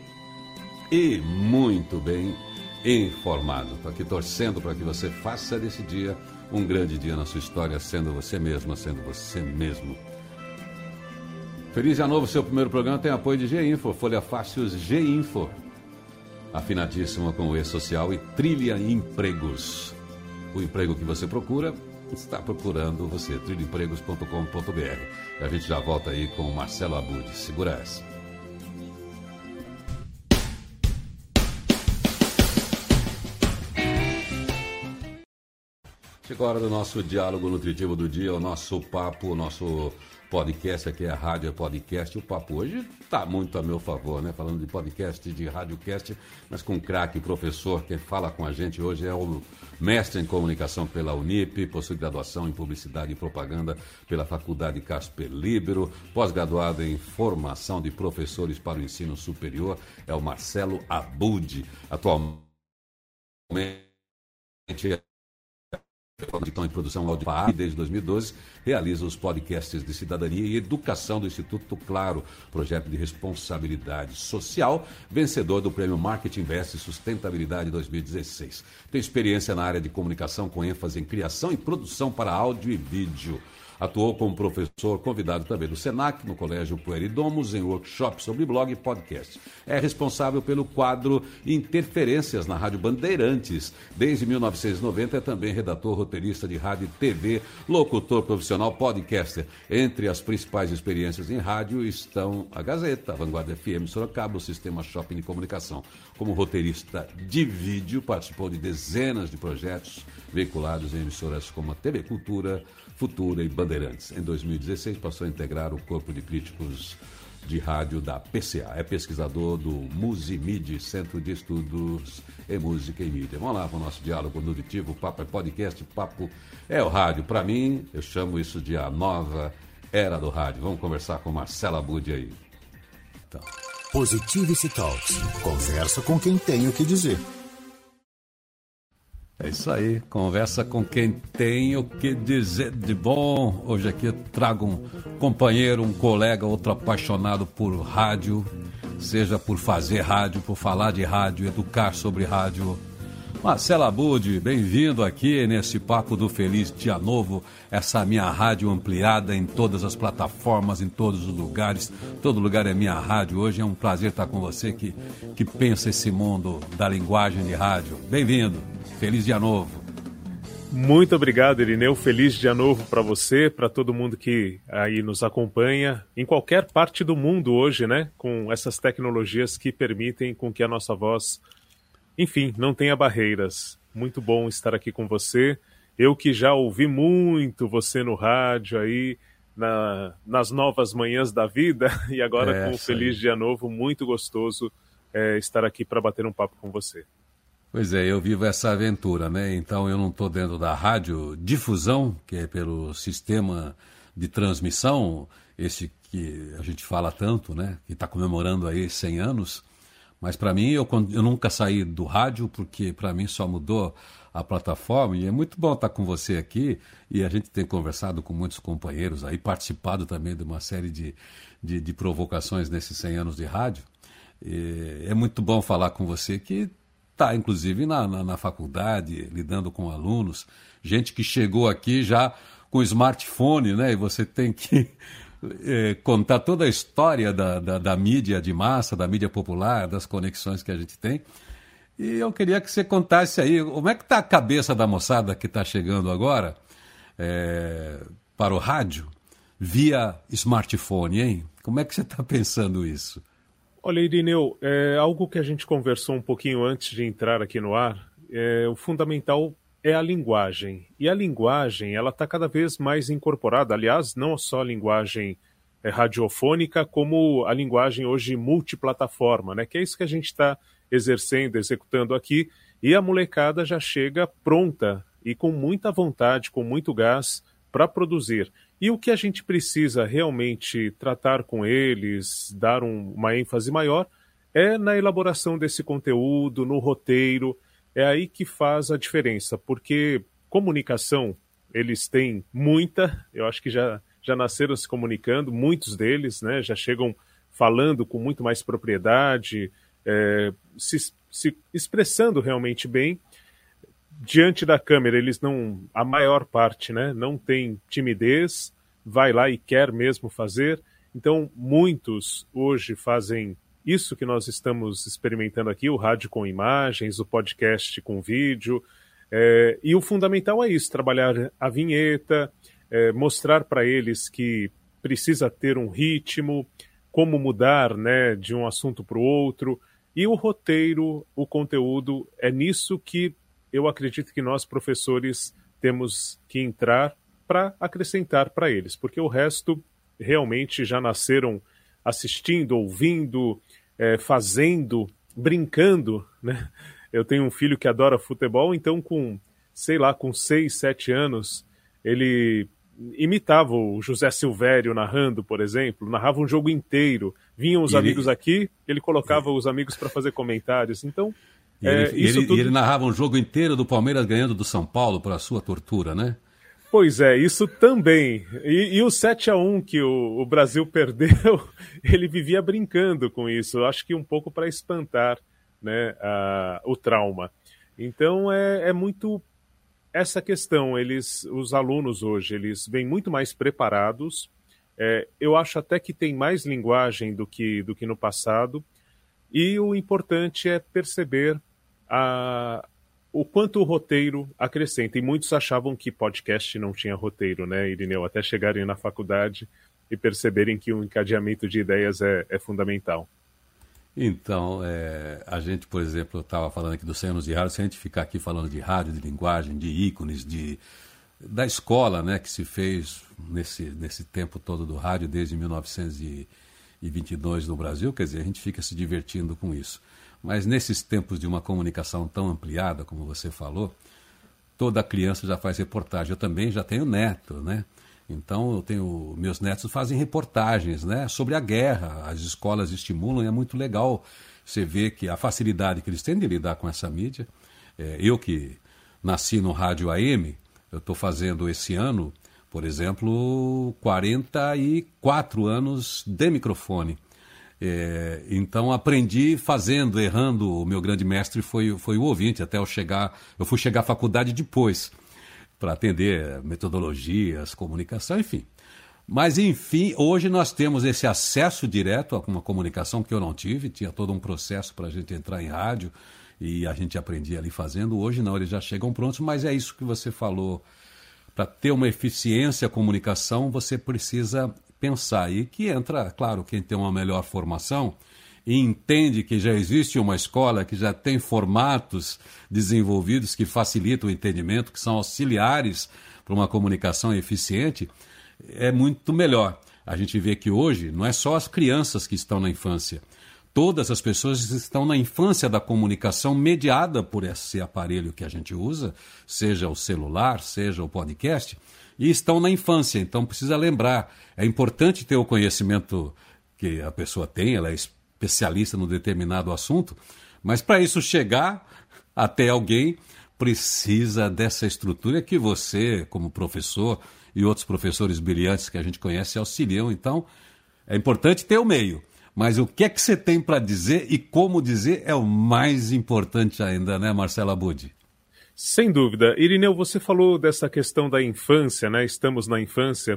e muito bem informado. Estou aqui torcendo para que você faça desse dia um grande dia na sua história, sendo você mesma, sendo você mesmo. Feliz dia novo, seu primeiro programa tem apoio de G-Info, Folha Fácios G-Info, afinadíssima com o E-Social e Trilha Empregos. O emprego que você procura está procurando você, trilhaempregos.com.br. E a gente já volta aí com o Marcelo Abud. Segura essa. Chegou a hora do nosso diálogo nutritivo do dia, o nosso papo, o nosso podcast, aqui é a Rádio Podcast. O papo hoje está muito a meu favor, né? Falando de podcast, de radiocast, mas com um craque, professor, quem fala com a gente hoje é o mestre em comunicação pela Unip, possui graduação em publicidade e propaganda pela Faculdade Casper Libero, pós-graduado em formação de professores para o ensino superior, é o Marcelo Abud. Atualmente em produção audiovisual desde 2012, realiza os podcasts de cidadania e educação do Instituto Claro, projeto de responsabilidade social, vencedor do Prêmio Marketing Invest e Sustentabilidade 2016. Tem experiência na área de comunicação com ênfase em criação e produção para áudio e vídeo. Atuou como professor convidado também do SENAC, no Colégio Pueridomus, em workshops sobre blog e podcast. É responsável pelo quadro Interferências na Rádio Bandeirantes. Desde 1990 é também redator, roteirista de rádio e TV, locutor profissional, podcaster. Entre as principais experiências em rádio estão a Gazeta, a Vanguarda FM Sorocaba, o Sistema Shopping de Comunicação. Como roteirista de vídeo, participou de dezenas de projetos veiculados em emissoras como a TV Cultura, Futura e Bandeirantes. Em 2016, passou a integrar o corpo de críticos de rádio da PCA. É pesquisador do Musimid, Centro de Estudos em Música e Mídia. Vamos lá para o nosso diálogo nutritivo. O papo é podcast, o papo é o rádio. Para mim, eu chamo isso de a nova era do rádio. Vamos conversar com Marcelo Abud aí. Então. Positivity Talks. Conversa com quem tem o que dizer. É isso aí, conversa com quem tem o que dizer de bom. Hoje aqui eu trago um companheiro, um colega, outro apaixonado por rádio, seja por fazer rádio, por falar de rádio, educar sobre rádio. Marcelo Abud, bem-vindo aqui nesse Papo do Feliz Dia Novo, essa minha rádio ampliada em todas as plataformas, em todos os lugares. Todo lugar é minha rádio. Hoje é um prazer estar com você que pensa esse mundo da linguagem de rádio. Bem-vindo. Feliz Dia Novo. Muito obrigado, Irineu. Feliz Dia Novo para você, para todo mundo que aí nos acompanha, em qualquer parte do mundo hoje, né? Com essas tecnologias que permitem com que a nossa voz, enfim, não tenha barreiras. Muito bom estar aqui com você. Eu que já ouvi muito você no rádio aí, nas novas manhãs da vida, e agora com o Feliz Dia Novo, muito gostoso estar aqui para bater um papo com você. Pois é, eu vivo essa aventura, né? Então eu não estou dentro da rádio difusão, que é pelo sistema de transmissão, esse que a gente fala tanto, né? Que está comemorando aí 100 anos. Mas para mim, eu nunca saí do rádio, porque para mim só mudou a plataforma. E é muito bom estar com você aqui. E a gente tem conversado com muitos companheiros aí, participado também de uma série de provocações nesses 100 anos de rádio. E é muito bom falar com você que está, inclusive, na faculdade, lidando com alunos, gente que chegou aqui já com smartphone, né? E você tem que contar toda a história da mídia de massa, da mídia popular, das conexões que a gente tem. E eu queria que você contasse aí, como é que está a cabeça da moçada que está chegando agora para o rádio via smartphone, hein? Como é que você está pensando isso? Olha, Irineu, algo que a gente conversou um pouquinho antes de entrar aqui no ar, o fundamental é a linguagem. E a linguagem, ela está cada vez mais incorporada, aliás, não só a linguagem radiofônica, como a linguagem hoje multiplataforma, né? Que é isso que a gente está exercendo, executando aqui, e a molecada já chega pronta e com muita vontade, com muito gás para produzir. E o que a gente precisa realmente tratar com eles, dar uma ênfase maior, é na elaboração desse conteúdo, no roteiro. É aí que faz a diferença, porque comunicação, eles têm muita, eu acho que já nasceram se comunicando, muitos deles, né, já chegam falando com muito mais propriedade, se expressando realmente bem. Diante da câmera, eles não, a maior parte, né, não tem timidez, vai lá e quer mesmo fazer. Então, muitos hoje fazem isso que nós estamos experimentando aqui, o rádio com imagens, o podcast com vídeo. E o fundamental é isso, trabalhar a vinheta, mostrar para eles que precisa ter um ritmo, como mudar, né, de um assunto para o outro. E o roteiro, o conteúdo, é nisso que eu acredito que nós, professores, temos que entrar para acrescentar para eles, porque o resto realmente já nasceram assistindo, ouvindo, fazendo, brincando, né? Eu tenho um filho que adora futebol, então com 6, 7 anos, ele imitava o José Silvério narrando, por exemplo, narrava um jogo inteiro. Vinham os amigos aqui, ele colocava os amigos para fazer comentários. Então, ele narrava um jogo inteiro do Palmeiras ganhando do São Paulo para a sua tortura, né? Pois é, isso também. E o 7-1 que o Brasil perdeu, ele vivia brincando com isso. Eu acho que um pouco para espantar, né, o trauma. Então é muito essa questão. Os alunos hoje, eles vêm muito mais preparados. Eu acho até que tem mais linguagem do que no passado. E o importante é perceber o quanto o roteiro acrescenta. E muitos achavam que podcast não tinha roteiro, né, Irineu? Até chegarem na faculdade e perceberem que o encadeamento de ideias é fundamental. Então, a gente, por exemplo, eu estava falando aqui dos 100 anos de rádio, se a gente ficar aqui falando de rádio, de linguagem, de ícones, da escola, né, que se fez nesse tempo todo do rádio, desde 1922 no Brasil, quer dizer, a gente fica se divertindo com isso. Mas nesses tempos de uma comunicação tão ampliada, como você falou, toda criança já faz reportagem. Eu também já tenho neto, né? Então, meus netos fazem reportagens, né, sobre a guerra, as escolas estimulam, e é muito legal você ver que a facilidade que eles têm de lidar com essa mídia. Eu que nasci no rádio AM, eu estou fazendo esse ano, por exemplo, 44 anos de microfone. Então aprendi fazendo, errando. O meu grande mestre foi o ouvinte, até eu fui chegar à faculdade depois, para atender metodologias, comunicação, enfim. Mas, enfim, hoje nós temos esse acesso direto a uma comunicação que eu não tive, tinha todo um processo para a gente entrar em rádio e a gente aprendia ali fazendo. Hoje não, eles já chegam prontos, mas é isso que você falou. Para ter uma eficiência a comunicação, você precisa pensar. E que entra, claro, quem tem uma melhor formação e entende que já existe uma escola que já tem formatos desenvolvidos que facilitam o entendimento, que são auxiliares para uma comunicação eficiente, é muito melhor. A gente vê que hoje não é só as crianças que estão na infância. Todas as pessoas estão na infância da comunicação mediada por esse aparelho que a gente usa, seja o celular, seja o podcast, e estão na infância. Então precisa lembrar, é importante ter o conhecimento que a pessoa tem, ela é especialista num determinado assunto, mas para isso chegar até alguém, precisa dessa estrutura que você, como professor, e outros professores brilhantes que a gente conhece auxiliam. Então, é importante ter o meio. Mas o que é que você tem para dizer e como dizer é o mais importante ainda, né, Marcela Budi? Sem dúvida. Irineu, você falou dessa questão da infância, né? Estamos na infância.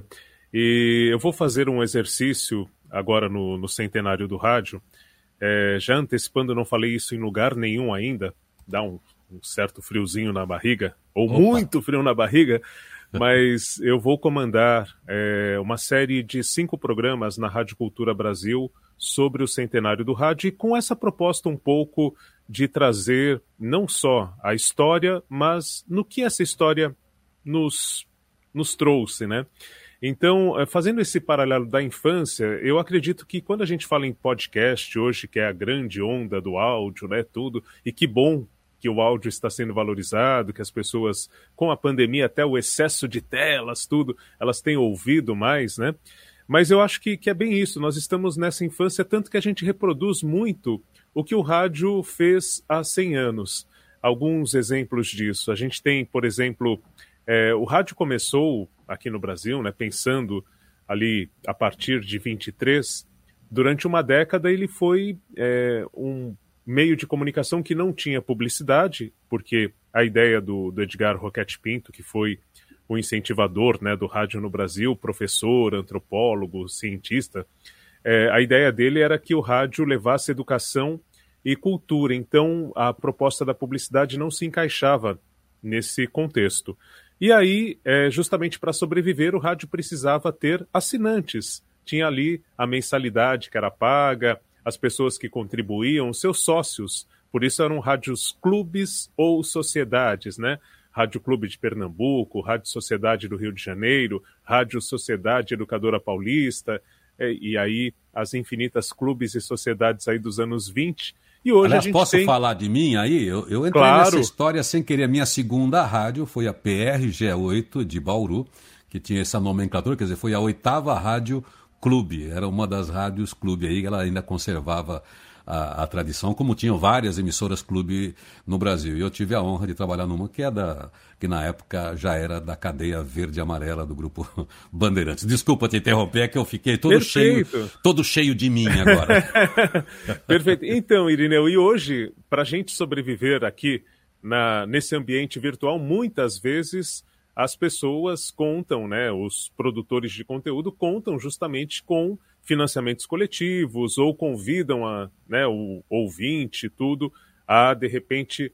E eu vou fazer um exercício agora no centenário do rádio. Já antecipando, não falei isso em lugar nenhum ainda. Dá um certo friozinho na barriga, ou muito frio na barriga. Mas eu vou comandar uma série de 5 programas na Rádio Cultura Brasil sobre o centenário do rádio, e com essa proposta um pouco de trazer não só a história, mas no que essa história nos trouxe, né? Então, fazendo esse paralelo da infância, eu acredito que quando a gente fala em podcast hoje, que é a grande onda do áudio, né, tudo, e que bom que o áudio está sendo valorizado, que as pessoas, com a pandemia, até o excesso de telas, tudo, elas têm ouvido mais, né? Mas eu acho que é bem isso, nós estamos nessa infância, tanto que a gente reproduz muito o que o rádio fez há 100 anos. Alguns exemplos disso. A gente tem, por exemplo, o rádio começou aqui no Brasil, né, pensando ali a partir de 23, durante uma década ele foi um meio de comunicação que não tinha publicidade, porque a ideia do Edgar Roquette Pinto, que foi o incentivador, né, do rádio no Brasil, professor, antropólogo, cientista, a ideia dele era que o rádio levasse educação e cultura. Então, a proposta da publicidade não se encaixava nesse contexto. E aí, justamente para sobreviver, o rádio precisava ter assinantes. Tinha ali a mensalidade que era paga, as pessoas que contribuíam, seus sócios. Por isso eram rádios clubes ou sociedades, né? Rádio Clube de Pernambuco, Rádio Sociedade do Rio de Janeiro, Rádio Sociedade Educadora Paulista, e aí as infinitas clubes e sociedades aí dos anos 20. E hoje aliás, a gente posso falar de mim aí? Eu entrei nessa história sem querer. Minha segunda rádio foi a PRG8 de Bauru, que tinha essa nomenclatura, quer dizer, foi a 8ª Rádio Clube. Era uma das rádios clube aí, ela ainda conservava a tradição, como tinham várias emissoras clube no Brasil. E eu tive a honra de trabalhar numa que na época já era da cadeia verde e amarela do grupo Bandeirantes. Desculpa te interromper, é que eu fiquei todo cheio de mim agora. Perfeito. Então, Irineu, e hoje, para a gente sobreviver aqui nesse ambiente virtual, muitas vezes as pessoas contam, né, os produtores de conteúdo contam justamente com financiamentos coletivos ou convidam o ouvinte, tudo, a, de repente,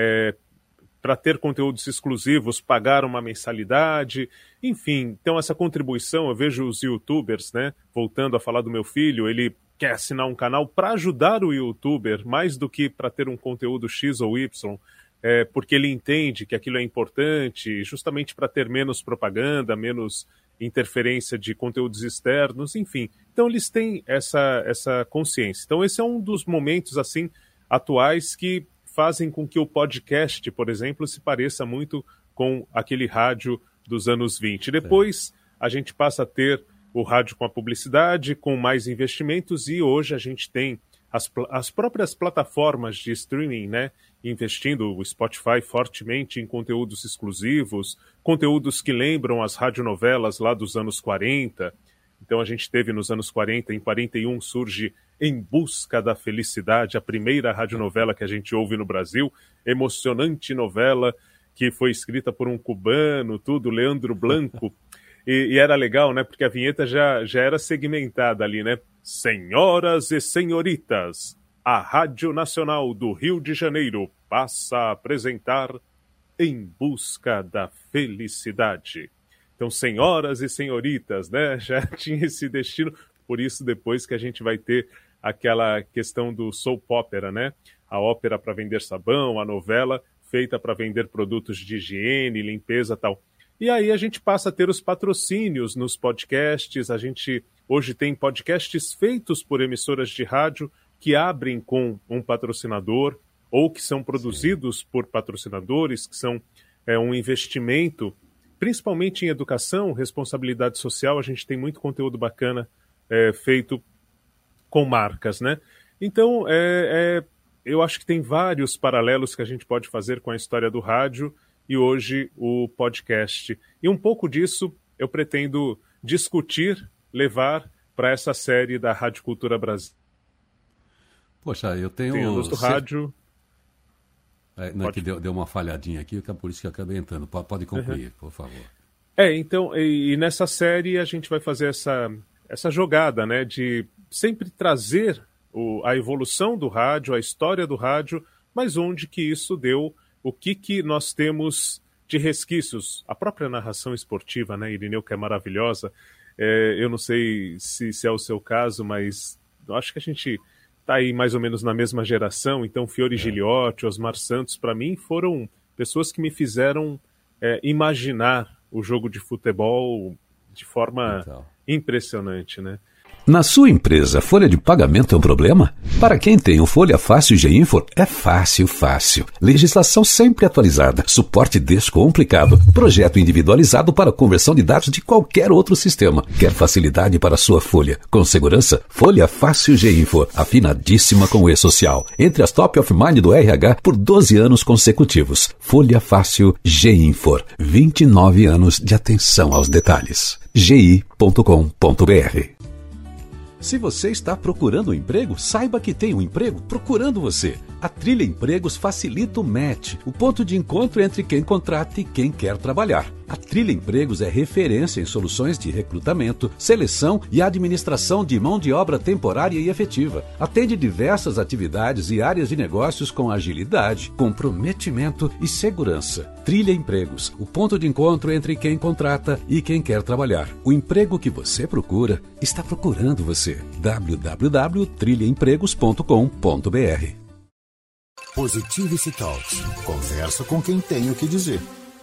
para ter conteúdos exclusivos, pagar uma mensalidade, enfim. Então, essa contribuição, eu vejo os youtubers, né, voltando a falar do meu filho, ele quer assinar um canal para ajudar o youtuber, mais do que para ter um conteúdo X ou Y, porque ele entende que aquilo é importante, justamente para ter menos propaganda, menos interferência de conteúdos externos, enfim. Então eles têm essa consciência. Então esse é um dos momentos assim atuais que fazem com que o podcast, por exemplo, se pareça muito com aquele rádio dos anos 20. Depois a gente passa a ter o rádio com a publicidade, com mais investimentos, e hoje a gente tem as próprias plataformas de streaming, né, investindo o Spotify fortemente em conteúdos exclusivos, conteúdos que lembram as radionovelas lá dos anos 40. Então a gente teve nos anos 40, em 41 surge Em Busca da Felicidade, a primeira radionovela que a gente ouve no Brasil, emocionante novela que foi escrita por um cubano, tudo, Leandro Blanco, e era legal, né, porque a vinheta já era segmentada ali, né? Senhoras e senhoritas, a Rádio Nacional do Rio de Janeiro passa a apresentar Em Busca da Felicidade. Então, senhoras e senhoritas, né, já tinha esse destino, por isso depois que a gente vai ter aquela questão do soap opera, né? A ópera para vender sabão, a novela feita para vender produtos de higiene, limpeza e tal. E aí a gente passa a ter os patrocínios nos podcasts, a gente hoje tem podcasts feitos por emissoras de rádio que abrem com um patrocinador ou que são produzidos por patrocinadores, que são um investimento, principalmente em educação, responsabilidade social. A gente tem muito conteúdo bacana feito com marcas, né? Então, eu acho que tem vários paralelos que a gente pode fazer com a história do rádio e hoje o podcast. E um pouco disso eu pretendo discutir, levar para essa série da Rádio Cultura Brasil. Poxa, eu tenho... Tem o rádio... não, é que deu uma falhadinha aqui, por isso que eu acabei entrando. Pode concluir, por favor. Então, e nessa série a gente vai fazer essa jogada, né, de sempre trazer a evolução do rádio, a história do rádio, mas onde que isso deu, o que nós temos de resquícios. A própria narração esportiva, né, Irineu, que é maravilhosa. Eu não sei se é o seu caso, mas eu acho que a gente está aí mais ou menos na mesma geração. Então, Fiore Giliotti, Osmar Santos, para mim, foram pessoas que me fizeram imaginar o jogo de futebol de forma impressionante, né? Na sua empresa, folha de pagamento é um problema? Para quem tem o Folha Fácil GINFOR, é fácil. Legislação sempre atualizada, suporte descomplicado, projeto individualizado para conversão de dados de qualquer outro sistema. Quer facilidade para sua folha? Com segurança, Folha Fácil GINFOR, afinadíssima com o E-Social. Entre as top of mind do RH por 12 anos consecutivos. Folha Fácil GINFOR, 29 anos de atenção aos detalhes. gi.com.br. Se você está procurando um emprego, saiba que tem um emprego procurando você. A Trilha Empregos facilita o match, o ponto de encontro entre quem contrata e quem quer trabalhar. A Trilha Empregos é referência em soluções de recrutamento, seleção e administração de mão de obra temporária e efetiva. Atende diversas atividades e áreas de negócios com agilidade, comprometimento e segurança. Trilha Empregos, o ponto de encontro entre quem contrata e quem quer trabalhar. O emprego que você procura está procurando você. www.trilhaempregos.com.br. Positivity Talks. Conversa com quem tem o que dizer.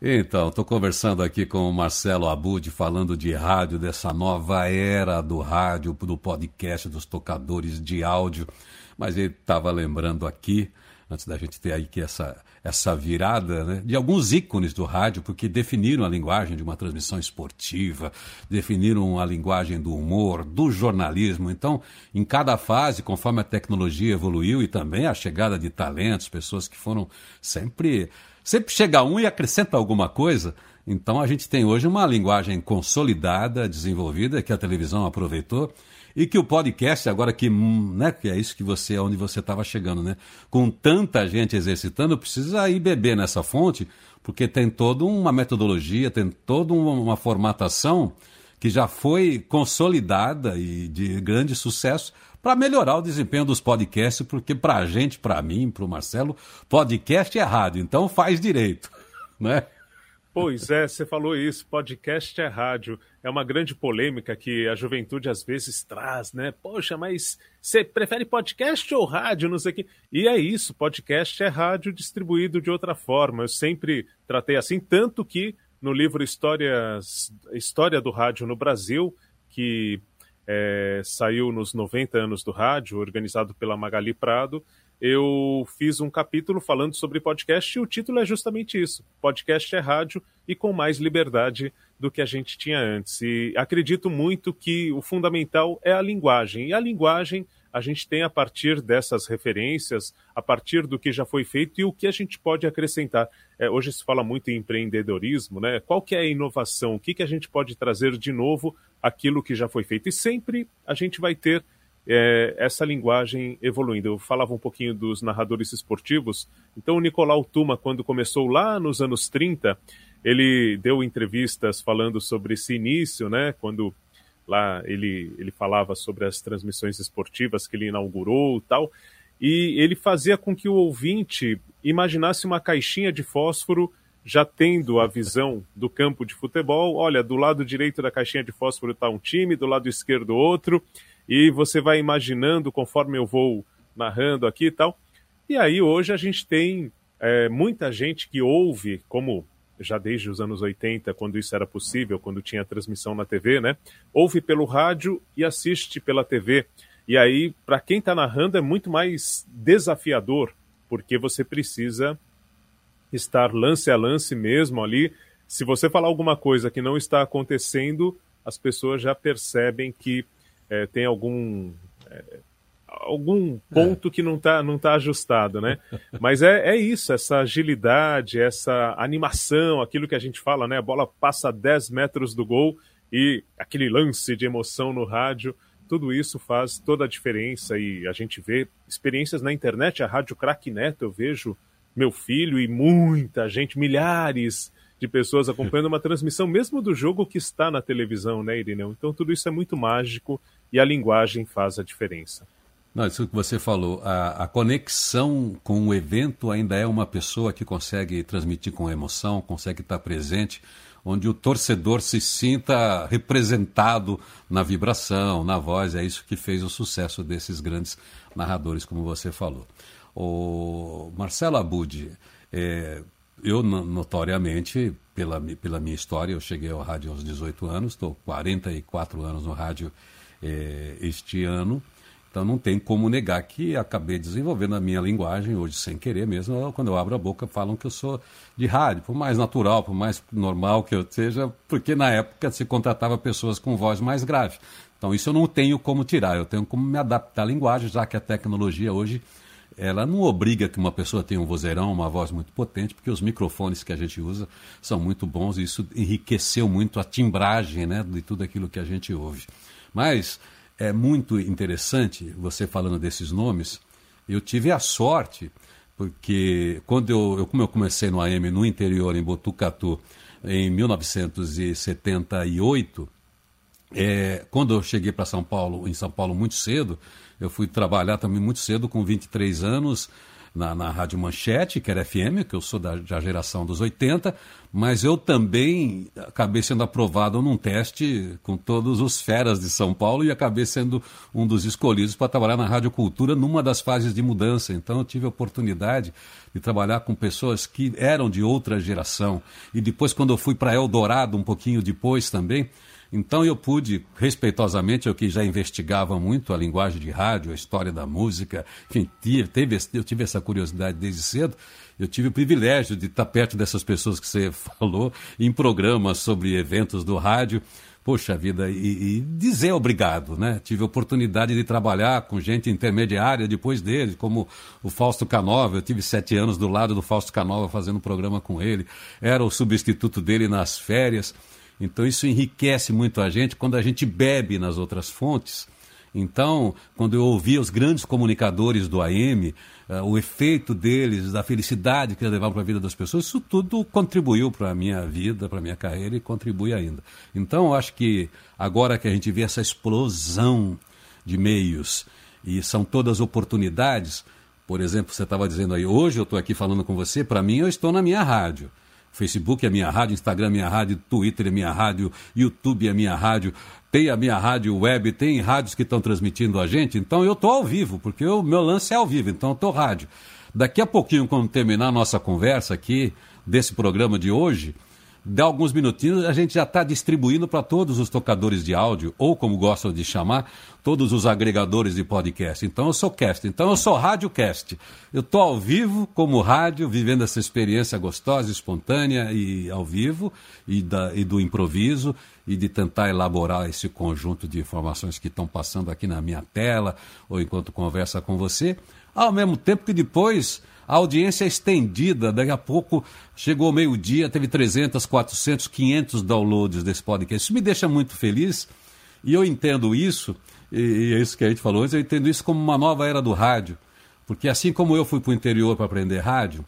Então, estou conversando aqui com o Marcelo Abud, falando de rádio, dessa nova era do rádio, do podcast, dos tocadores de áudio. Mas ele estava lembrando aqui, antes da gente ter aí que essa virada, né, de alguns ícones do rádio, porque definiram a linguagem de uma transmissão esportiva, definiram a linguagem do humor, do jornalismo. Então, em cada fase, conforme a tecnologia evoluiu e também a chegada de talentos, pessoas que foram sempre chega um e acrescenta alguma coisa. Então a gente tem hoje uma linguagem consolidada, desenvolvida, que a televisão aproveitou e que o podcast, agora que é isso que onde você estava chegando, né? Com tanta gente exercitando, precisa ir beber nessa fonte, porque tem toda uma metodologia, tem toda uma formatação que já foi consolidada e de grande sucesso para melhorar o desempenho dos podcasts, porque para a gente, para mim, para o Marcelo, podcast é rádio, então faz direito, né? Pois é, você falou isso, podcast é rádio. É uma grande polêmica que a juventude às vezes traz, né? Poxa, mas você prefere podcast ou rádio, não sei o quê. E é isso, podcast é rádio distribuído de outra forma. Eu sempre tratei assim, tanto que no livro História do Rádio no Brasil, que saiu nos 90 anos do rádio, organizado pela Magali Prado, eu fiz um capítulo falando sobre podcast e o título é justamente isso, podcast é rádio e com mais liberdade do que a gente tinha antes. E acredito muito que o fundamental é a linguagem, e a linguagem a gente tem a partir dessas referências, a partir do que já foi feito e o que a gente pode acrescentar. Hoje se fala muito em empreendedorismo, né? Qual que é a inovação? O que a gente pode trazer de novo aquilo que já foi feito? E sempre a gente vai ter essa linguagem evoluindo. Eu falava um pouquinho dos narradores esportivos. Então o Nicolau Tuma, quando começou lá nos anos 30, ele deu entrevistas falando sobre esse início, né? Quando lá ele falava sobre as transmissões esportivas que ele inaugurou e tal, e ele fazia com que o ouvinte imaginasse uma caixinha de fósforo já tendo a visão do campo de futebol. Olha, do lado direito da caixinha de fósforo está um time, do lado esquerdo outro, e você vai imaginando conforme eu vou narrando aqui e tal. E aí hoje a gente tem muita gente que ouve, como já desde os anos 80, quando isso era possível, quando tinha transmissão na TV, né? Ouve pelo rádio e assiste pela TV. E aí, para quem está narrando, é muito mais desafiador, porque você precisa estar lance a lance mesmo ali. Se você falar alguma coisa que não está acontecendo, as pessoas já percebem que tem algum ponto que não tá ajustado, né? Mas é isso, essa agilidade, essa animação, aquilo que a gente fala, né? A bola passa 10 metros do gol e aquele lance de emoção no rádio, tudo isso faz toda a diferença. E a gente vê experiências na internet, a Rádio Craque Neto, eu vejo meu filho e muita gente, milhares de pessoas acompanhando uma transmissão mesmo do jogo que está na televisão, né, Irineu? Então tudo isso é muito mágico e a linguagem faz a diferença. Não, isso que você falou, a conexão com o evento ainda é uma pessoa que consegue transmitir com emoção, consegue estar presente, onde o torcedor se sinta representado na vibração, na voz. É isso que fez o sucesso desses grandes narradores, como você falou. O Marcelo Abud, eu notoriamente, pela minha história, eu cheguei ao rádio aos 18 anos, estou 44 anos no rádio este ano. Então não tem como negar que acabei desenvolvendo a minha linguagem, hoje sem querer mesmo, quando eu abro a boca falam que eu sou de rádio, por mais natural, por mais normal que eu seja, porque na época se contratava pessoas com voz mais grave. Então isso eu não tenho como tirar, eu tenho como me adaptar à linguagem, já que a tecnologia hoje, ela não obriga que uma pessoa tenha um vozeirão, uma voz muito potente, porque os microfones que a gente usa são muito bons e isso enriqueceu muito a timbragem, né, de tudo aquilo que a gente ouve. Mas é muito interessante, você falando desses nomes, eu tive a sorte, porque como eu comecei no AM no interior, em Botucatu, em 1978, quando eu cheguei para São Paulo muito cedo, eu fui trabalhar também muito cedo, com 23 anos, na Rádio Manchete, que era FM, que eu sou da geração dos 80, mas eu também acabei sendo aprovado num teste com todos os feras de São Paulo e acabei sendo um dos escolhidos para trabalhar na Rádio Cultura numa das fases de mudança. Então eu tive a oportunidade de trabalhar com pessoas que eram de outra geração. E depois, quando eu fui para Eldorado, um pouquinho depois também, então eu pude, respeitosamente, eu que já investigava muito a linguagem de rádio, a história da música, enfim, eu tive essa curiosidade desde cedo, eu tive o privilégio de estar perto dessas pessoas que você falou, em programas sobre eventos do rádio, poxa vida, e dizer obrigado, né? Tive a oportunidade de trabalhar com gente intermediária depois dele, como o Fausto Canova. Eu tive 7 anos do lado do Fausto Canova fazendo um programa com ele, era o substituto dele nas férias. Então isso enriquece muito a gente quando a gente bebe nas outras fontes. Então, quando eu ouvia os grandes comunicadores do AM, o efeito deles, da felicidade que eles levavam para a vida das pessoas, isso tudo contribuiu para a minha vida, para a minha carreira e contribui ainda. Então, eu acho que agora que a gente vê essa explosão de meios e são todas oportunidades, por exemplo, você estava dizendo aí, hoje eu estou aqui falando com você, para mim eu estou na minha rádio. Facebook é minha rádio, Instagram é minha rádio, Twitter é minha rádio, YouTube é minha rádio, tem a minha rádio web, tem rádios que estão transmitindo a gente, então eu estou ao vivo, porque o meu lance é ao vivo, então eu estou rádio. Daqui a pouquinho, quando terminar a nossa conversa aqui, desse programa de hoje, de alguns minutinhos, a gente já está distribuindo para todos os tocadores de áudio, ou como gostam de chamar, todos os agregadores de podcast. Então eu sou cast, então eu sou radiocast. Eu estou ao vivo como rádio, vivendo essa experiência gostosa, espontânea e ao vivo, e do improviso, e de tentar elaborar esse conjunto de informações que estão passando aqui na minha tela, ou enquanto conversa com você, ao mesmo tempo que depois a audiência é estendida, daqui a pouco chegou ao meio-dia, teve 300, 400, 500 downloads desse podcast. Isso me deixa muito feliz e eu entendo isso, e é isso que a gente falou antes, eu entendo isso como uma nova era do rádio, porque assim como eu fui para o interior para aprender rádio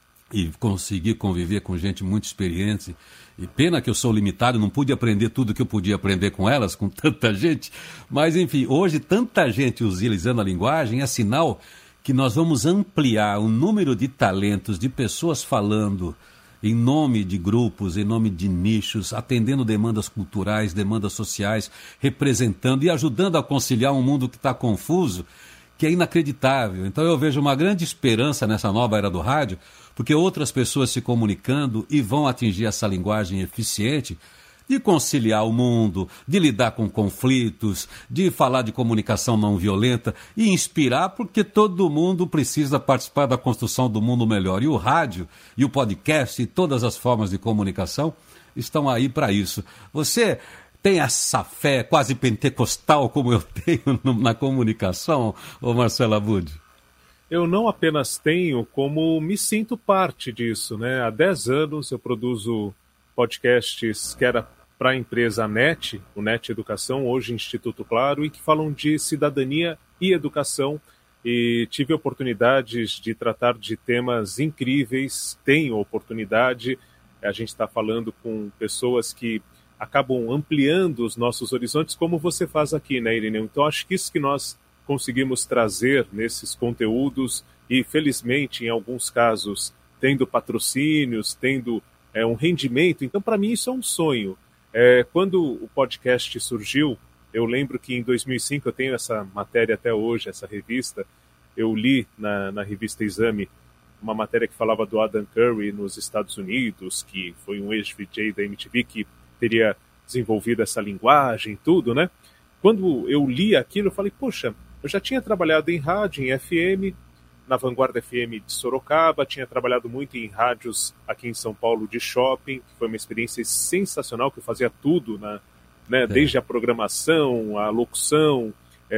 e consegui conviver com gente muito experiente, e pena que eu sou limitado, não pude aprender tudo que eu podia aprender com elas, com tanta gente, mas enfim, hoje tanta gente utilizando a linguagem é sinal que nós vamos ampliar o número de talentos, de pessoas falando em nome de grupos, em nome de nichos, atendendo demandas culturais, demandas sociais, representando e ajudando a conciliar um mundo que está confuso, que é inacreditável. Então eu vejo uma grande esperança nessa nova era do rádio, porque outras pessoas se comunicando e vão atingir essa linguagem eficiente de conciliar o mundo, de lidar com conflitos, de falar de comunicação não violenta e inspirar, porque todo mundo precisa participar da construção do mundo melhor. E o rádio, e o podcast, e todas as formas de comunicação estão aí para isso. Você tem essa fé quase pentecostal como eu tenho na comunicação, ô Marcelo Abud? Eu não apenas tenho, como me sinto parte disso, né? Há 10 anos eu produzo podcasts que era para a empresa NET, o NET Educação, hoje Instituto Claro, e que falam de cidadania e educação. E tive oportunidades de tratar de temas incríveis, tenho oportunidade, a gente está falando com pessoas que acabam ampliando os nossos horizontes, como você faz aqui, né, Irineu? Então acho que isso que nós conseguimos trazer nesses conteúdos, e felizmente em alguns casos tendo patrocínios, tendo um rendimento, então para mim isso é um sonho. Quando o podcast surgiu, eu lembro que em 2005, eu tenho essa matéria até hoje, essa revista, eu li na revista Exame uma matéria que falava do Adam Curry nos Estados Unidos, que foi um ex-VJ da MTV que teria desenvolvido essa linguagem e tudo, né? Quando eu li aquilo, eu falei, poxa, eu já tinha trabalhado em rádio, em FM, na Vanguarda FM de Sorocaba, tinha trabalhado muito em rádios aqui em São Paulo de shopping, que foi uma experiência sensacional, que eu fazia tudo, né, desde a programação, a locução,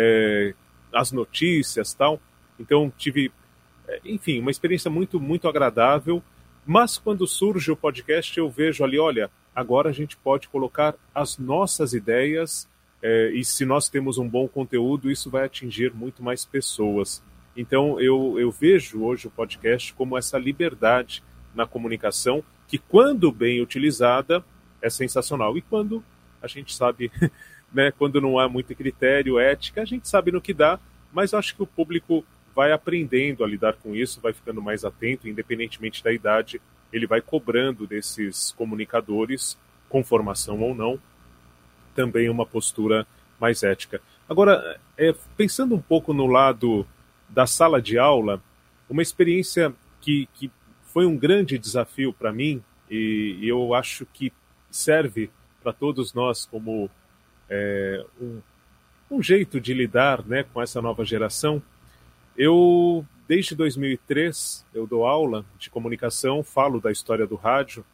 as notícias e tal. Então tive, enfim, uma experiência muito, muito agradável, mas quando surge o podcast eu vejo ali, olha, agora a gente pode colocar as nossas ideias e se nós temos um bom conteúdo, isso vai atingir muito mais pessoas. Então, eu vejo hoje o podcast como essa liberdade na comunicação, que quando bem utilizada é sensacional. E quando a gente sabe, né, quando não há muito critério, ética, a gente sabe no que dá, mas acho que o público vai aprendendo a lidar com isso, vai ficando mais atento, independentemente da idade, ele vai cobrando desses comunicadores, com formação ou não, também uma postura mais ética. Agora, pensando um pouco no lado da sala de aula, uma experiência que foi um grande desafio para mim, e eu acho que serve para todos nós como um jeito de lidar, né, com essa nova geração. Eu, desde 2003, eu dou aula de comunicação, falo da história do rádio,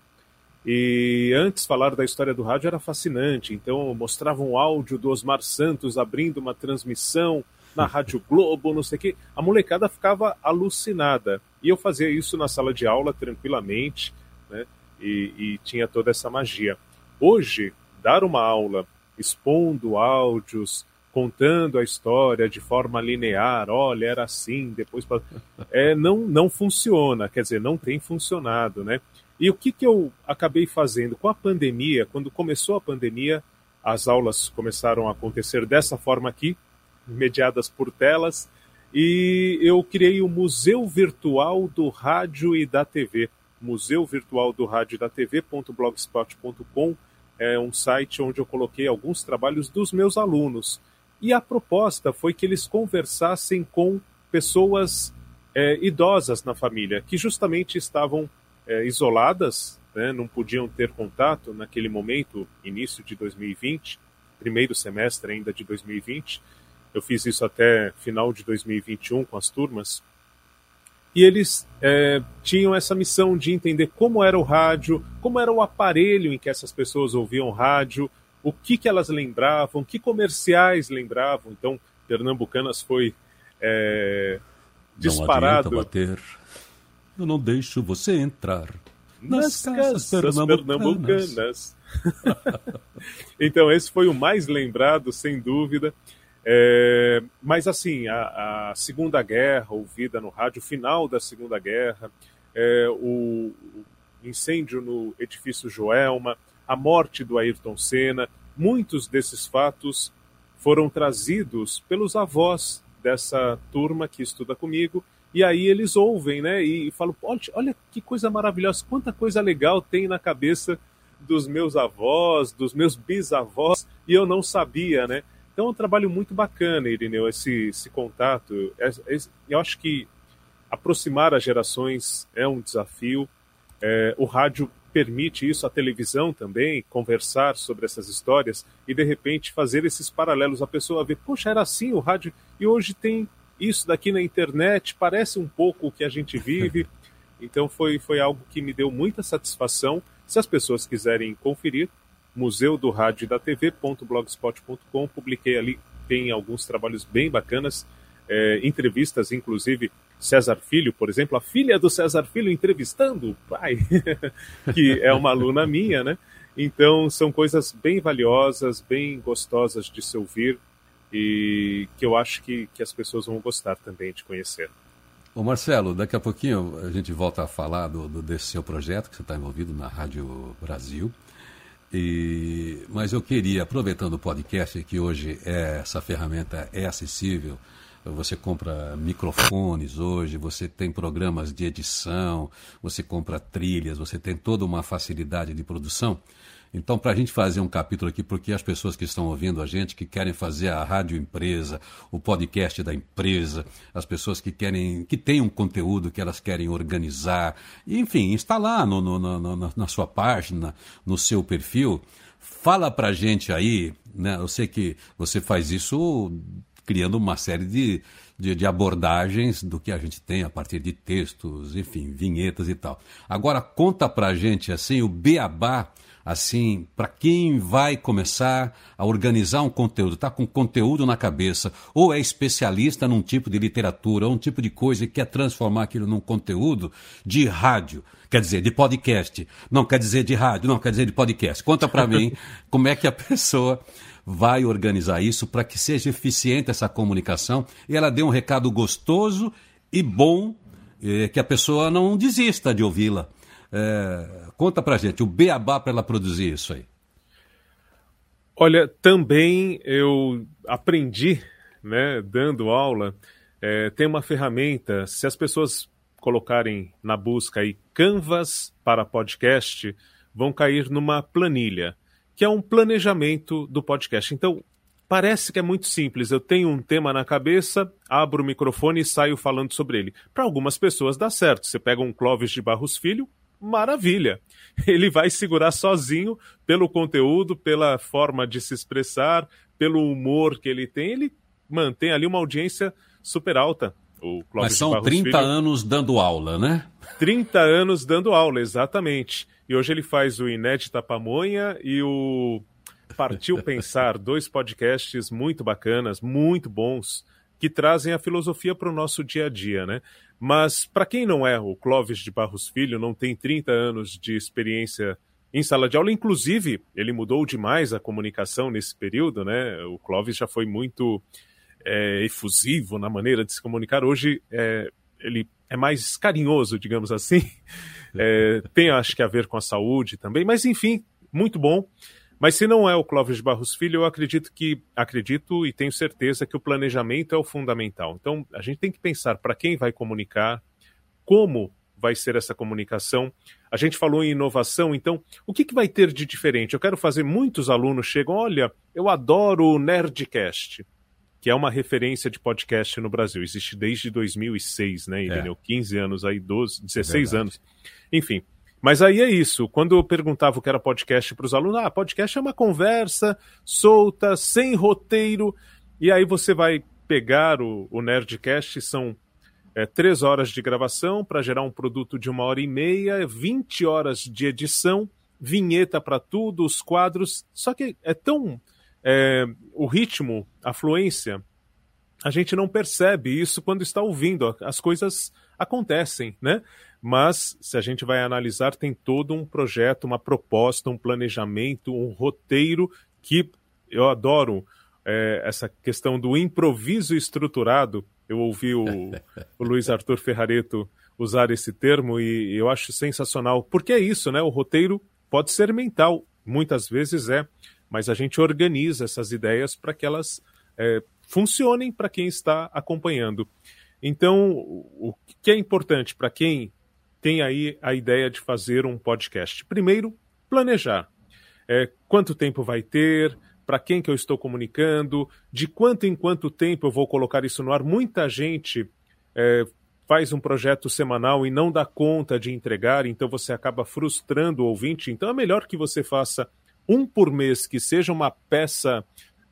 e antes falar da história do rádio era fascinante, então mostrava um áudio do Osmar Santos abrindo uma transmissão na Rádio Globo, não sei o quê, a molecada ficava alucinada, e eu fazia isso na sala de aula tranquilamente, né, e tinha toda essa magia. Hoje, dar uma aula expondo áudios, contando a história de forma linear, olha, era assim, depois... não funciona, quer dizer, não tem funcionado, né? E o que eu acabei fazendo? Com a pandemia, quando começou a pandemia, as aulas começaram a acontecer dessa forma aqui, mediadas por telas, e eu criei o Museu Virtual do Rádio e da TV, Museu Virtual do Rádio e da TV.blogspot.com, é um site onde eu coloquei alguns trabalhos dos meus alunos. E a proposta foi que eles conversassem com pessoas idosas na família, que justamente estavam isoladas, né, não podiam ter contato naquele momento, início de 2020, primeiro semestre ainda de 2020. Eu fiz isso até final de 2021 com as turmas. E eles tinham essa missão de entender como era o rádio, como era o aparelho em que essas pessoas ouviam rádio, o que elas lembravam, que comerciais lembravam. Então, Pernambucanas foi disparado. Não adianta bater, eu não deixo você entrar nas casas pernambucanas. Então, esse foi o mais lembrado, sem dúvida. Mas assim, a Segunda Guerra, ouvida no rádio, o final da Segunda Guerra, o incêndio no edifício Joelma, a morte do Ayrton Senna, muitos desses fatos foram trazidos pelos avós dessa turma que estuda comigo, e aí eles ouvem, né, e falam, olha que coisa maravilhosa, quanta coisa legal tem na cabeça dos meus avós, dos meus bisavós, e eu não sabia, né? Então é um trabalho muito bacana, Irineu, esse contato. Eu acho que aproximar as gerações é um desafio. O rádio permite isso, a televisão também, conversar sobre essas histórias e, de repente, fazer esses paralelos. A pessoa vê, poxa, era assim o rádio, e hoje tem isso daqui na internet, parece um pouco o que a gente vive. Então foi algo que me deu muita satisfação. Se as pessoas quiserem conferir, Museu do Rádio e da TV.blogspot.com, publiquei ali, tem alguns trabalhos bem bacanas, entrevistas, inclusive César Filho, por exemplo, a filha do César Filho entrevistando o pai, que é uma aluna minha, né? Então são coisas bem valiosas, bem gostosas de se ouvir e que eu acho que as pessoas vão gostar também de conhecer. Ô Marcelo, daqui a pouquinho a gente volta a falar desse seu projeto que você está envolvido na Rádio Brasil. Mas eu queria, aproveitando o podcast, que hoje essa ferramenta é acessível, você compra microfones hoje, você tem programas de edição, você compra trilhas, você tem toda uma facilidade de produção. Então, para a gente fazer um capítulo aqui, porque as pessoas que estão ouvindo a gente, que querem fazer a rádio empresa, o podcast da empresa, as pessoas que têm um conteúdo que elas querem organizar, enfim, está lá na sua página, no seu perfil, fala para a gente aí, né? Eu sei que você faz isso criando uma série de abordagens do que a gente tem a partir de textos, enfim, vinhetas e tal. Agora, conta para a gente, assim, o beabá, assim, para quem vai começar a organizar um conteúdo, está com conteúdo na cabeça, ou é especialista num tipo de literatura, ou um tipo de coisa e quer transformar aquilo num conteúdo de rádio, quer dizer, de podcast, não quer dizer de rádio, não quer dizer de podcast. Conta para mim como é que a pessoa vai organizar isso para que seja eficiente essa comunicação e ela dê um recado gostoso e bom, que a pessoa não desista de ouvi-la. Conta pra gente, o beabá para ela produzir isso aí. Olha, também eu aprendi, né, dando aula, tem uma ferramenta, se as pessoas colocarem na busca aí Canvas para podcast, vão cair numa planilha, que é um planejamento do podcast. Então, parece que é muito simples. Eu tenho um tema na cabeça, abro o microfone e saio falando sobre ele. Para algumas pessoas dá certo. Você pega um Clóvis de Barros Filho, maravilha. Ele vai segurar sozinho pelo conteúdo, pela forma de se expressar, pelo humor que ele tem. Ele mantém ali uma audiência super alta. O Clóvis Mas são de Barros 30 Filho, anos dando aula, né? 30 anos dando aula, exatamente. E hoje ele faz o Inédita Pamonha e o Partiu Pensar, 2 podcasts muito bacanas, muito bons, que trazem a filosofia para o nosso dia a dia, né? Mas para quem não é o Clóvis de Barros Filho, não tem 30 anos de experiência em sala de aula, inclusive ele mudou demais a comunicação nesse período, né? O Clóvis já foi muito efusivo na maneira de se comunicar. Hoje ele é mais carinhoso, digamos assim. Tem, acho que, a ver com a saúde também, mas enfim, muito bom. Mas se não é o Clóvis de Barros Filho, eu acredito e tenho certeza que o planejamento é o fundamental. Então, a gente tem que pensar para quem vai comunicar, como vai ser essa comunicação. A gente falou em inovação, então, o que vai ter de diferente? Eu quero fazer, muitos alunos chegam, olha, eu adoro o Nerdcast, que é uma referência de podcast no Brasil. Existe desde 2006, né, Irineu? 15 anos aí, 12, 16 anos. Enfim, mas aí é isso. Quando eu perguntava o que era podcast para os alunos, podcast é uma conversa solta, sem roteiro, e aí você vai pegar o Nerdcast, são 3 horas de gravação para gerar um produto de 1h30, 20 horas de edição, vinheta para tudo, os quadros, só que é tão... o ritmo, a fluência, a gente não percebe isso quando está ouvindo, as coisas acontecem, né? Mas, se a gente vai analisar, tem todo um projeto, uma proposta, um planejamento, um roteiro, que eu adoro essa questão do improviso estruturado. Eu ouvi o Luiz Arthur Ferrareto usar esse termo e eu acho sensacional, porque é isso, né? O roteiro pode ser mental, muitas vezes mas a gente organiza essas ideias para que elas funcionem para quem está acompanhando. Então, o que é importante para quem tem aí a ideia de fazer um podcast? Primeiro, planejar. Quanto tempo vai ter, para quem que eu estou comunicando, de quanto em quanto tempo eu vou colocar isso no ar. Muita gente faz um projeto semanal e não dá conta de entregar, então você acaba frustrando o ouvinte. Então é melhor que você faça um por mês, que seja uma peça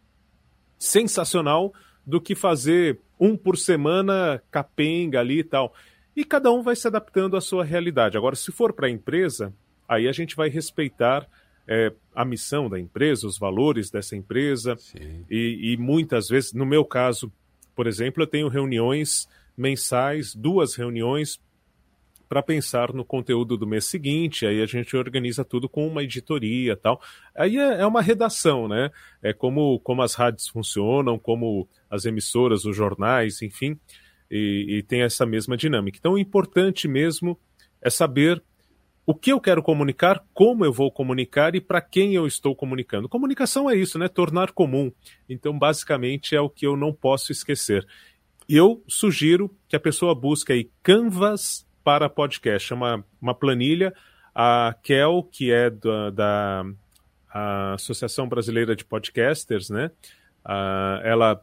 sensacional, do que fazer um por semana, capenga ali e tal. E cada um vai se adaptando à sua realidade. Agora, se for para a empresa, aí a gente vai respeitar a missão da empresa, os valores dessa empresa. E muitas vezes, no meu caso, por exemplo, eu tenho reuniões mensais, 2 reuniões, para pensar no conteúdo do mês seguinte. Aí a gente organiza tudo com uma editoria e tal. Aí é uma redação, né? É como as rádios funcionam, como as emissoras, os jornais, enfim, e tem essa mesma dinâmica. Então, o importante mesmo é saber o que eu quero comunicar, como eu vou comunicar e para quem eu estou comunicando. Comunicação é isso, né? Tornar comum. Então, basicamente, é o que eu não posso esquecer. E eu sugiro que a pessoa busque aí Canvas para podcast, uma planilha. A Kel, que é da Associação Brasileira de Podcasters, né? Ela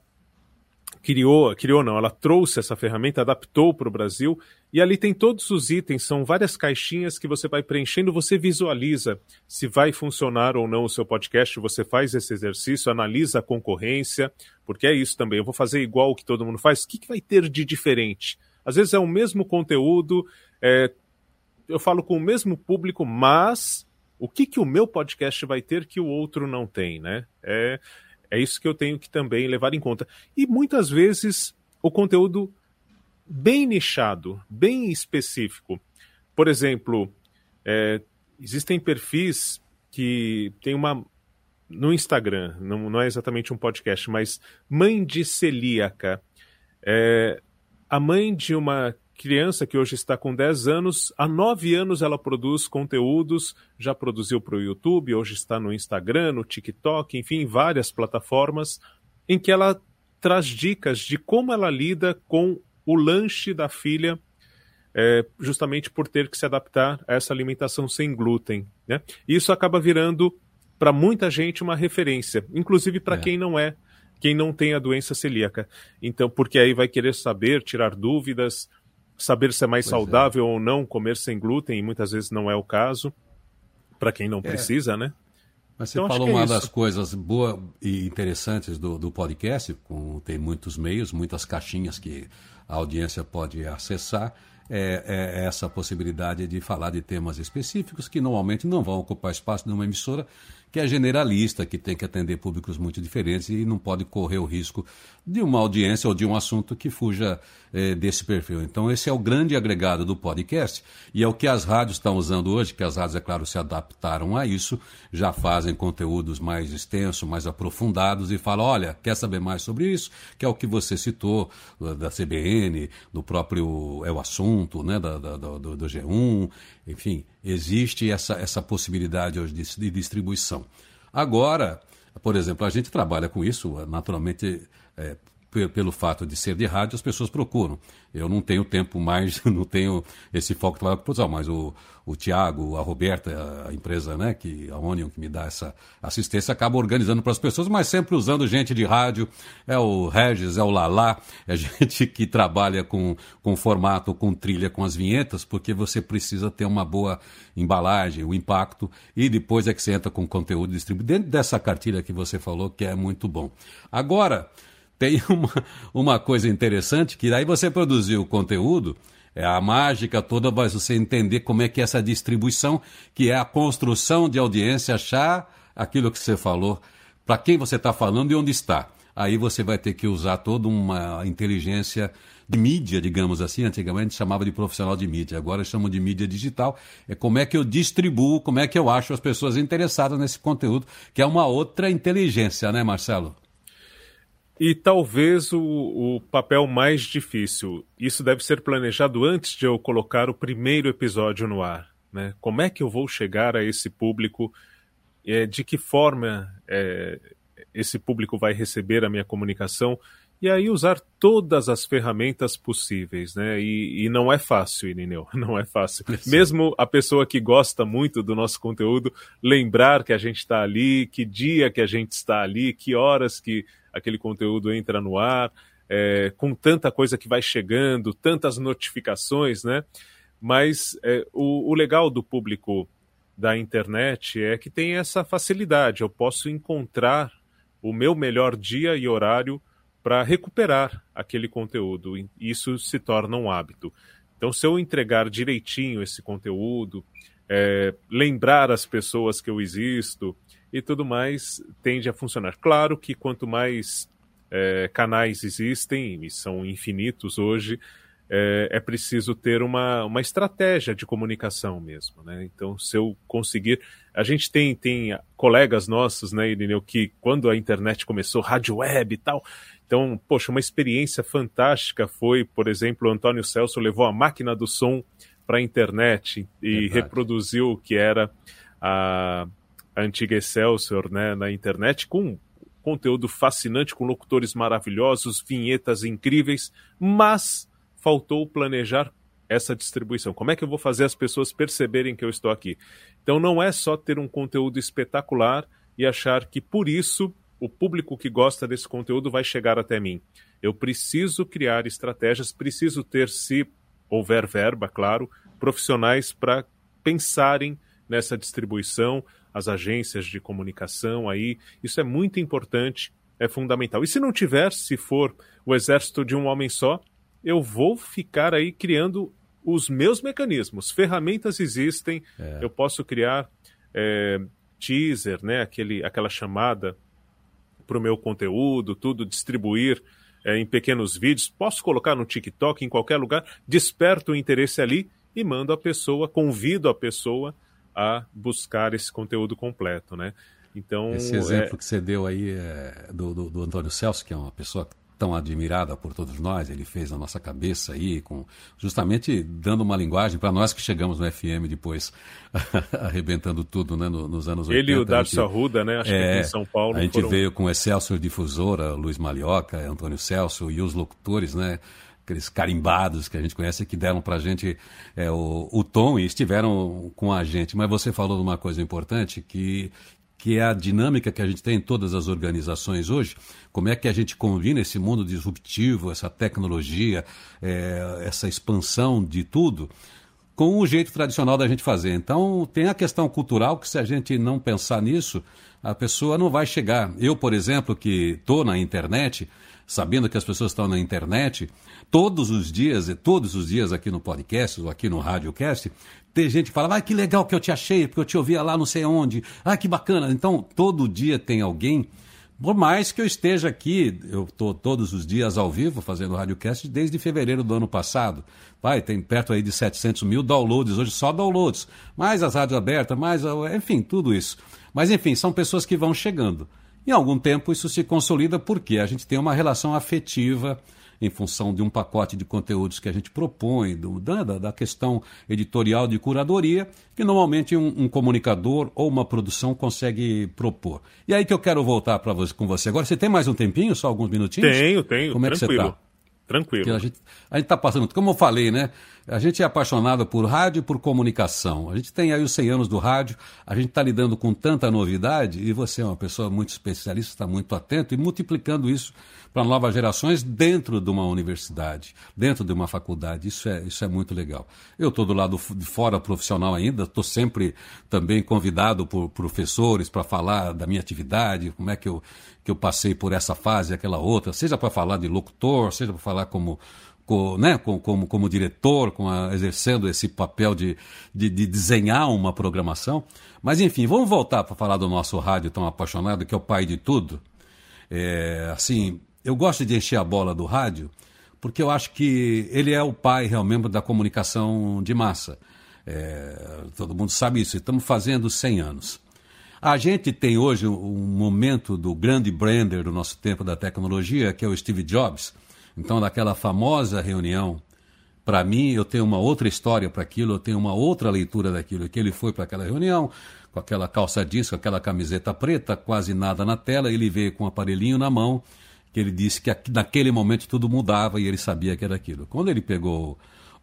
ela trouxe essa ferramenta, adaptou para o Brasil, e ali tem todos os itens, são várias caixinhas que você vai preenchendo, você visualiza se vai funcionar ou não o seu podcast, você faz esse exercício, analisa a concorrência, porque é isso também, eu vou fazer igual o que todo mundo faz, o que vai ter de diferente? Às vezes é o mesmo conteúdo, eu falo com o mesmo público, mas o que o meu podcast vai ter que o outro não tem, né? É isso que eu tenho que também levar em conta. E muitas vezes o conteúdo bem nichado, bem específico. Por exemplo, existem perfis que tem no Instagram, não é exatamente um podcast, mas mãe de celíaca. A mãe de uma criança que hoje está com 10 anos, há 9 anos ela produz conteúdos, já produziu para o YouTube, hoje está no Instagram, no TikTok, enfim, várias plataformas, em que ela traz dicas de como ela lida com o lanche da filha, justamente por ter que se adaptar a essa alimentação sem glúten, né? Isso acaba virando, para muita gente, uma referência, inclusive para quem não tem a doença celíaca. Então, porque aí vai querer saber, tirar dúvidas, saber se é mais saudável ou não comer sem glúten, e muitas vezes não é o caso, para quem não precisa, né? Mas você falou uma das coisas boas e interessantes do podcast, tem muitos meios, muitas caixinhas que a audiência pode acessar, essa possibilidade de falar de temas específicos que normalmente não vão ocupar espaço numa emissora que é generalista, que tem que atender públicos muito diferentes e não pode correr o risco de uma audiência ou de um assunto que fuja desse perfil. Então esse é o grande agregado do podcast e é o que as rádios estão usando hoje, que as rádios, é claro, se adaptaram a isso, já fazem conteúdos mais extensos, mais aprofundados e falam, olha, quer saber mais sobre isso? Que é o que você citou, da CBN, do próprio o Assunto, né, do G1, enfim, existe essa possibilidade hoje de distribuição. Agora, por exemplo, a gente trabalha com isso, naturalmente, pelo fato de ser de rádio, as pessoas procuram. Eu não tenho tempo mais, não tenho esse foco de trabalhar com produção, mas o Tiago, a Roberta, a empresa, né, a Onion, que me dá essa assistência, acaba organizando para as pessoas, mas sempre usando gente de rádio, é o Regis, é o Lalá, é gente que trabalha com formato, com trilha, com as vinhetas, porque você precisa ter uma boa embalagem, o impacto, e depois é que você entra com conteúdo distribuído dentro dessa cartilha que você falou, que é muito bom. Agora, tem uma coisa interessante, que aí você produziu o conteúdo, a mágica toda vai você entender como é que é essa distribuição, que é a construção de audiência, achar aquilo que você falou, para quem você está falando e onde está. Aí você vai ter que usar toda uma inteligência de mídia, digamos assim. Antigamente chamava de profissional de mídia, agora chamam de mídia digital. É como é que eu distribuo, como é que eu acho as pessoas interessadas nesse conteúdo, que é uma outra inteligência, né, Marcelo? E talvez o papel mais difícil, isso deve ser planejado antes de eu colocar o primeiro episódio no ar, né? Como é que eu vou chegar a esse público, de que forma esse público vai receber a minha comunicação, e aí usar todas as ferramentas possíveis, né? E não é fácil, Irineu, não é fácil. Mesmo a pessoa que gosta muito do nosso conteúdo, lembrar que a gente está ali, que dia que a gente está ali, que horas que aquele conteúdo entra no ar, com tanta coisa que vai chegando, tantas notificações, né? Mas o legal do público da internet é que tem essa facilidade. Eu posso encontrar o meu melhor dia e horário para recuperar aquele conteúdo. E isso se torna um hábito. Então, se eu entregar direitinho esse conteúdo, lembrar as pessoas que eu existo e tudo mais, tende a funcionar. Claro que quanto mais canais existem, e são infinitos hoje, é preciso ter uma estratégia de comunicação mesmo, né? Então, se eu conseguir... A gente tem colegas nossos, né, Irineu, que quando a internet começou, rádio web e tal... Então, poxa, uma experiência fantástica foi, por exemplo, o Antônio Celso levou a máquina do som para a internet e reproduziu o que era a antiga Excelsior, né, na internet, com conteúdo fascinante, com locutores maravilhosos, vinhetas incríveis, mas faltou planejar essa distribuição. Como é que eu vou fazer as pessoas perceberem que eu estou aqui? Então não é só ter um conteúdo espetacular e achar que por isso o público que gosta desse conteúdo vai chegar até mim. Eu preciso criar estratégias, preciso ter, se houver verba, claro, profissionais para pensarem nessa distribuição, as agências de comunicação aí, isso é muito importante, é fundamental. E se não tiver, se for o exército de um homem só, eu vou ficar aí criando os meus mecanismos. Ferramentas existem, eu posso criar teaser, né, aquela chamada para o meu conteúdo, tudo, distribuir em pequenos vídeos, posso colocar no TikTok, em qualquer lugar, desperto o interesse ali e mando a pessoa, convido a pessoa a buscar esse conteúdo completo, né? Então, esse exemplo que você deu aí do Antônio Celso, que é uma pessoa tão admirada por todos nós, ele fez na nossa cabeça aí, justamente dando uma linguagem para nós que chegamos no FM depois, arrebentando tudo, né, nos anos 80. Ele e o Darcio Arruda, né, acho que aqui em São Paulo. A gente veio com Excelsior Difusora, Luiz Malhoca, Antônio Celso e os locutores, né, aqueles carimbados que a gente conhece, que deram para a gente o tom e estiveram com a gente. Mas você falou de uma coisa importante, que é a dinâmica que a gente tem em todas as organizações hoje. Como é que a gente combina esse mundo disruptivo, essa tecnologia, essa expansão de tudo, com o jeito tradicional da gente fazer. Então, tem a questão cultural, que se a gente não pensar nisso, a pessoa não vai chegar. Eu, por exemplo, que estou na internet, sabendo que as pessoas estão na internet, todos os dias aqui no podcast ou aqui no Radiocast, tem gente que fala, que legal que eu te achei, porque eu te ouvia lá não sei onde, que bacana. Então, todo dia tem alguém, por mais que eu esteja aqui, eu estou todos os dias ao vivo fazendo o Radiocast desde fevereiro do ano passado. Tem perto aí de 700 mil downloads, hoje só downloads, mais as rádios abertas, enfim, tudo isso. Mas enfim, são pessoas que vão chegando. Em algum tempo isso se consolida porque a gente tem uma relação afetiva em função de um pacote de conteúdos que a gente propõe, da questão editorial de curadoria, que normalmente um comunicador ou uma produção consegue propor. E aí que eu quero voltar com você agora. Você tem mais um tempinho, só alguns minutinhos? Tenho. Como é que você está? Tranquilo. A gente está passando, como eu falei, né? A gente é apaixonado por rádio e por comunicação. A gente tem aí os 100 anos do rádio, a gente está lidando com tanta novidade e você é uma pessoa muito especialista, está muito atento e multiplicando isso para novas gerações dentro de uma universidade, dentro de uma faculdade. Isso é muito legal. Eu estou do lado de fora profissional ainda, estou sempre também convidado por professores para falar da minha atividade, como é que eu passei por essa fase e aquela outra, seja para falar de locutor, seja para falar como diretor, exercendo esse papel de desenhar uma programação. Mas enfim, vamos voltar para falar do nosso rádio tão apaixonado, que é o pai de tudo. Eu gosto de encher a bola do rádio, porque eu acho que ele é o pai realmente da comunicação de massa. Todo mundo sabe isso, estamos fazendo 100 anos. A gente tem hoje um momento do grande brander do nosso tempo da tecnologia, que é o Steve Jobs. Então, naquela famosa reunião, para mim, eu tenho uma outra história para aquilo, eu tenho uma outra leitura daquilo, que ele foi para aquela reunião, com aquela calça jeans, com aquela camiseta preta, quase nada na tela, ele veio com um aparelhinho na mão, que ele disse que naquele momento tudo mudava e ele sabia que era aquilo. Quando ele pegou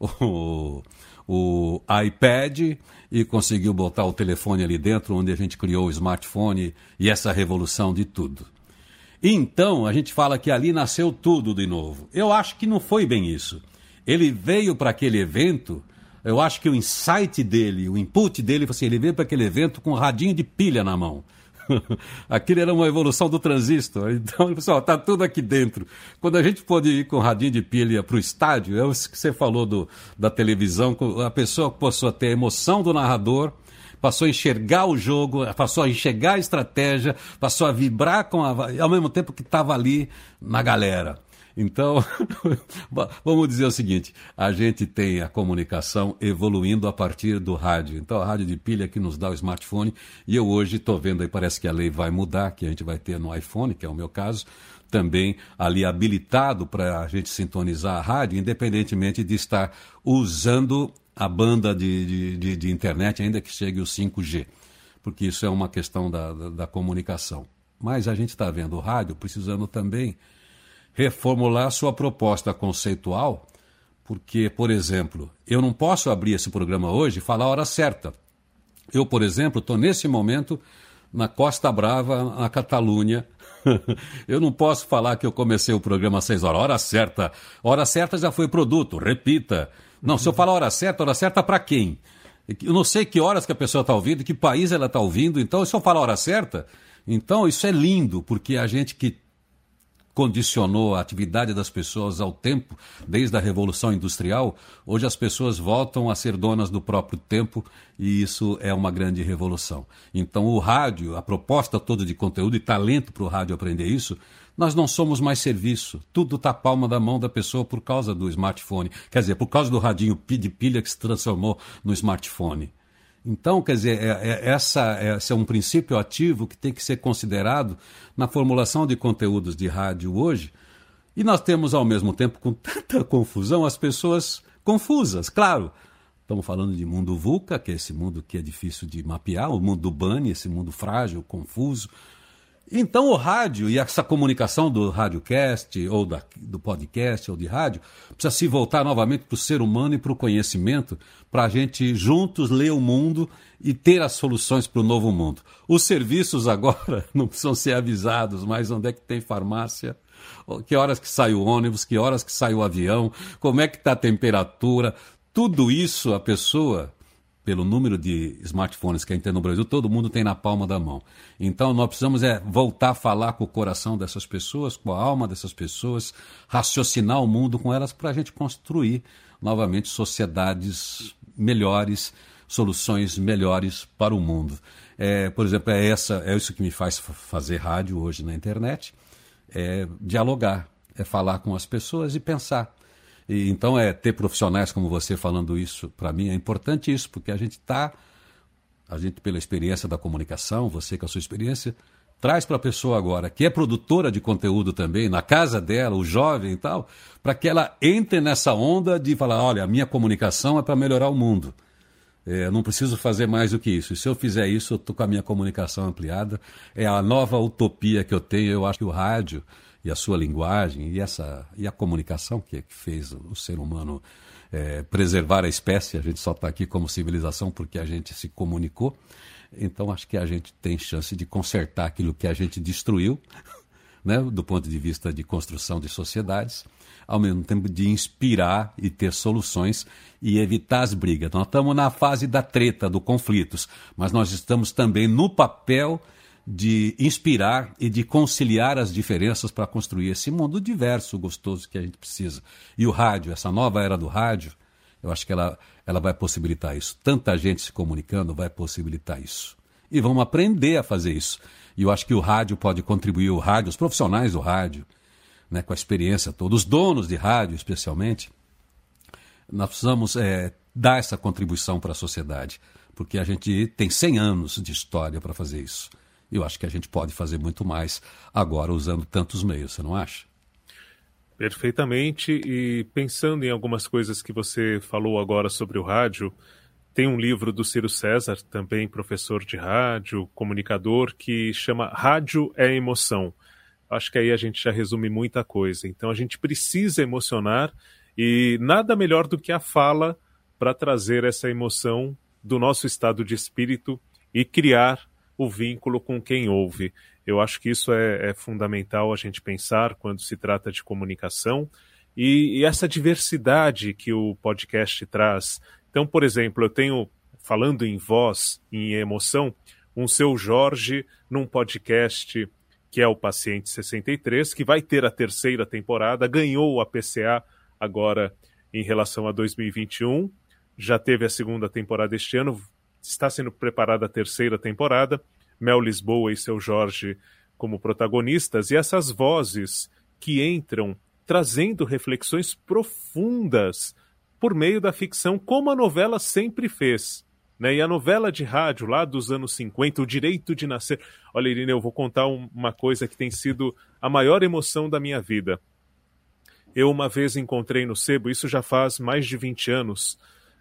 o iPad e conseguiu botar o telefone ali dentro, onde a gente criou o smartphone e essa revolução de tudo. Então, a gente fala que ali nasceu tudo de novo. Eu acho que não foi bem isso. Ele veio para aquele evento, eu acho que o insight dele, o input dele, ele veio para aquele evento com um radinho de pilha na mão. Aquilo era uma evolução do transistor. Então, pessoal, está tudo aqui dentro. Quando a gente pôde ir com radinho de pilha para o estádio, é isso que você falou da televisão, a pessoa passou a ter a emoção do narrador, passou a enxergar o jogo, passou a enxergar a estratégia, passou a vibrar ao mesmo tempo que estava ali na galera. Então, vamos dizer o seguinte, a gente tem a comunicação evoluindo a partir do rádio. Então, a rádio de pilha que nos dá o smartphone, e eu hoje estou vendo aí, parece que a lei vai mudar, que a gente vai ter no iPhone, que é o meu caso, também ali habilitado para a gente sintonizar a rádio, independentemente de estar usando a banda de internet, ainda que chegue o 5G, porque isso é uma questão da comunicação. Mas a gente está vendo o rádio precisando também reformular sua proposta conceitual, porque, por exemplo, eu não posso abrir esse programa hoje e falar a hora certa. Eu, por exemplo, estou nesse momento na Costa Brava, na Catalunha. Eu não posso falar que eu comecei o programa às 6 horas. Hora certa já foi produto, repita. Não, se eu falar hora certa para quem? Eu não sei que horas que a pessoa está ouvindo, que país ela está ouvindo. Então, se eu falar hora certa, então isso é lindo, porque a gente que condicionou a atividade das pessoas ao tempo, desde a Revolução Industrial, hoje as pessoas voltam a ser donas do próprio tempo e isso é uma grande revolução. Então o rádio, a proposta toda de conteúdo e talento para o rádio aprender isso, nós não somos mais serviço. Tudo está à palma da mão da pessoa por causa do smartphone. Quer dizer, por causa do radinho de pilha que se transformou no smartphone. Então, quer dizer, esse é um princípio ativo que tem que ser considerado na formulação de conteúdos de rádio hoje. E nós temos, ao mesmo tempo, com tanta confusão, as pessoas confusas, claro. Estamos falando de mundo VUCA, que é esse mundo que é difícil de mapear, o mundo do BANI, esse mundo frágil, confuso. Então o rádio e essa comunicação do radiocast, ou do podcast, ou de rádio, precisa se voltar novamente para o ser humano e para o conhecimento, para a gente juntos ler o mundo e ter as soluções para o novo mundo. Os serviços agora não precisam ser avisados, mas onde é que tem farmácia? Que horas que sai o ônibus, que horas que sai o avião, como é que está a temperatura, tudo isso a pessoa, pelo número de smartphones que a gente tem no Brasil, todo mundo tem na palma da mão. Então nós precisamos voltar a falar com o coração dessas pessoas, com a alma dessas pessoas, raciocinar o mundo com elas para a gente construir novamente sociedades melhores, soluções melhores para o mundo. Por exemplo, é isso que me faz fazer rádio hoje na internet, é dialogar, é falar com as pessoas e pensar. Então, ter profissionais como você falando isso, para mim é importante isso, porque a gente pela experiência da comunicação, você com a sua experiência, traz para a pessoa agora, que é produtora de conteúdo também, na casa dela, o jovem e tal, para que ela entre nessa onda de falar, olha, a minha comunicação é para melhorar o mundo. Eu não preciso fazer mais do que isso. E se eu fizer isso, eu estou com a minha comunicação ampliada. É a nova utopia que eu tenho. Eu acho que o rádio e a sua linguagem e a comunicação que fez o ser humano preservar a espécie. A gente só está aqui como civilização porque a gente se comunicou. Então acho que a gente tem chance de consertar aquilo que a gente destruiu, né, do ponto de vista de construção de sociedades, ao mesmo tempo de inspirar e ter soluções e evitar as brigas. Nós estamos na fase da treta, do conflitos, mas nós estamos também no papel de inspirar e de conciliar as diferenças para construir esse mundo diverso, gostoso que a gente precisa. E o rádio, essa nova era do rádio, eu acho que ela vai possibilitar isso. Tanta gente se comunicando vai possibilitar isso. E vamos aprender a fazer isso. E eu acho que o rádio pode contribuir, os profissionais do rádio, né, com a experiência toda, os donos de rádio especialmente, nós precisamos dar essa contribuição para a sociedade, porque a gente tem 100 anos de história para fazer isso. Eu acho que a gente pode fazer muito mais agora usando tantos meios, você não acha? Perfeitamente, e pensando em algumas coisas que você falou agora sobre o rádio, tem um livro do Ciro César, também professor de rádio, comunicador, que chama Rádio é Emoção. Acho que aí a gente já resume muita coisa. Então a gente precisa emocionar e nada melhor do que a fala para trazer essa emoção do nosso estado de espírito e criar o vínculo com quem ouve. Eu acho que isso é fundamental a gente pensar quando se trata de comunicação e essa diversidade que o podcast traz. Então, por exemplo, eu tenho, falando em voz, em emoção, um Seu Jorge num podcast que é o Paciente 63, que vai ter a 3ª temporada, ganhou a PCA agora em relação a 2021, já teve a 2ª temporada este ano, está sendo preparada a 3ª temporada, Mel Lisboa e Seu Jorge como protagonistas, e essas vozes que entram trazendo reflexões profundas por meio da ficção, como a novela sempre fez. Né? E a novela de rádio lá dos anos 50, O Direito de Nascer. Olha, Irine, eu vou contar uma coisa que tem sido a maior emoção da minha vida. Eu uma vez encontrei no sebo, isso já faz mais de 20 anos,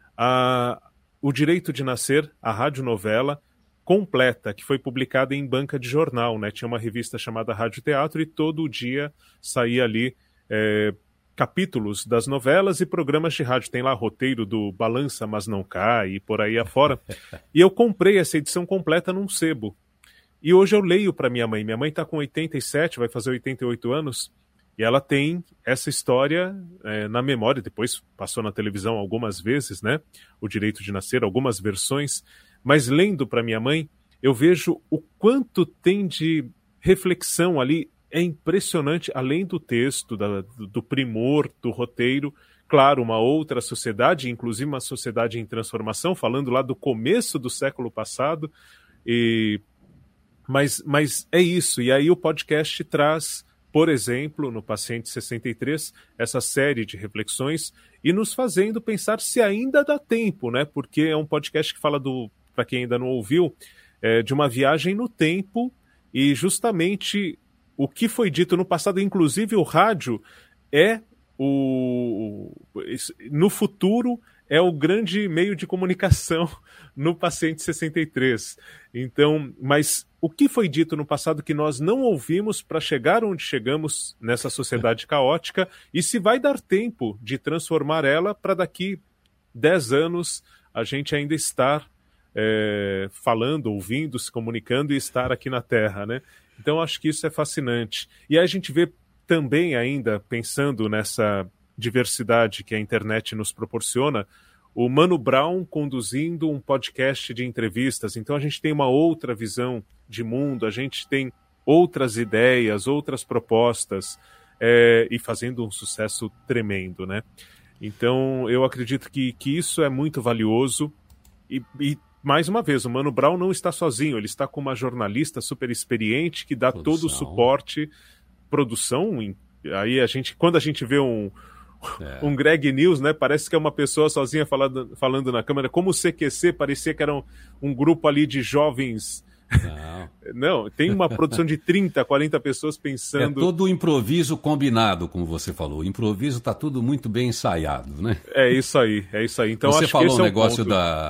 O Direito de Nascer, a radionovela completa, que foi publicada em banca de jornal. Né? Tinha uma revista chamada Rádio Teatro e todo dia saía ali capítulos das novelas e programas de rádio. Tem lá roteiro do Balança Mas Não Cai e por aí afora. E eu comprei essa edição completa num sebo. E hoje eu leio para minha mãe. Minha mãe está com 87, vai fazer 88 anos, e ela tem essa história na memória. Depois passou na televisão algumas vezes, né? O Direito de Nascer, algumas versões. Mas lendo para minha mãe, eu vejo o quanto tem de reflexão ali. É impressionante, além do texto, do primor, do roteiro, claro, uma outra sociedade, inclusive uma sociedade em transformação, falando lá do começo do século passado, mas é isso. E aí o podcast traz, por exemplo, no Paciente 63, essa série de reflexões e nos fazendo pensar se ainda dá tempo, né? Porque é um podcast que fala para quem ainda não ouviu, de uma viagem no tempo e justamente o que foi dito no passado, inclusive o rádio, no futuro, é o grande meio de comunicação no paciente 63. Então, mas o que foi dito no passado que nós não ouvimos para chegar onde chegamos nessa sociedade caótica, e se vai dar tempo de transformar ela para daqui 10 anos a gente ainda estar falando, ouvindo, se comunicando e estar aqui na Terra, né? Então acho que isso é fascinante. E aí a gente vê também ainda, pensando nessa diversidade que a internet nos proporciona, o Mano Brown conduzindo um podcast de entrevistas. Então a gente tem uma outra visão de mundo, a gente tem outras ideias, outras propostas, e fazendo um sucesso tremendo, né? Então eu acredito que isso é muito valioso e mais uma vez, o Mano Brown não está sozinho, ele está com uma jornalista super experiente que dá todo o suporte, produção. Aí quando a gente vê um Greg News, né, parece que é uma pessoa sozinha falando na câmera, como o CQC, parecia que era um grupo ali de jovens. Não, tem uma produção de 30, 40 pessoas pensando... É todo o improviso combinado, como você falou. O improviso está tudo muito bem ensaiado, né? É isso aí. Então, você acho falou que esse um negócio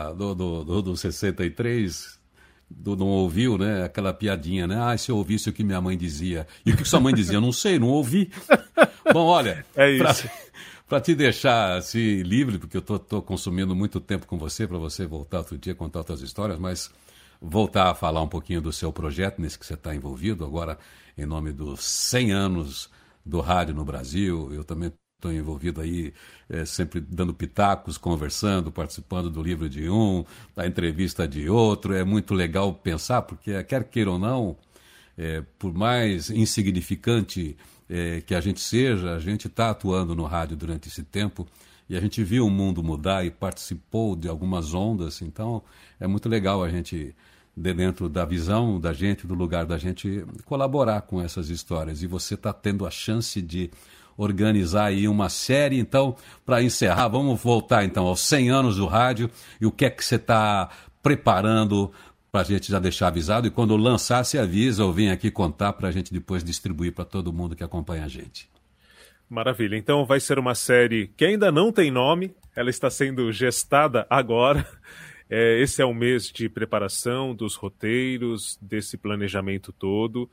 do 63, não ouviu, né? Aquela piadinha, né? Se eu ouvisse o que minha mãe dizia. E o que sua mãe dizia? Eu não sei, não ouvi. Bom, olha... É isso. Para te deixar assim, livre, porque eu estou consumindo muito tempo com você, para você voltar outro dia, contar outras histórias, mas... voltar a falar um pouquinho do seu projeto, nesse que você está envolvido, agora em nome dos 100 anos do rádio no Brasil. Eu também estou envolvido aí, sempre dando pitacos, conversando, participando do livro de um, da entrevista de outro. É muito legal pensar, porque quer queira ou não, por mais insignificante que a gente seja, a gente está atuando no rádio durante esse tempo, e a gente viu o mundo mudar e participou de algumas ondas. Então é muito legal a gente, dentro da visão da gente, do lugar da gente, colaborar com essas histórias. E você está tendo a chance de organizar aí uma série. Então, para encerrar, vamos voltar então aos 100 anos do rádio, e o que é que você está preparando para a gente já deixar avisado, e quando lançar, se avisa ou vem aqui contar para a gente depois distribuir para todo mundo que acompanha a gente. Maravilha. Então vai ser uma série que ainda não tem nome, ela está sendo gestada agora. Esse é o mês de preparação dos roteiros, desse planejamento todo.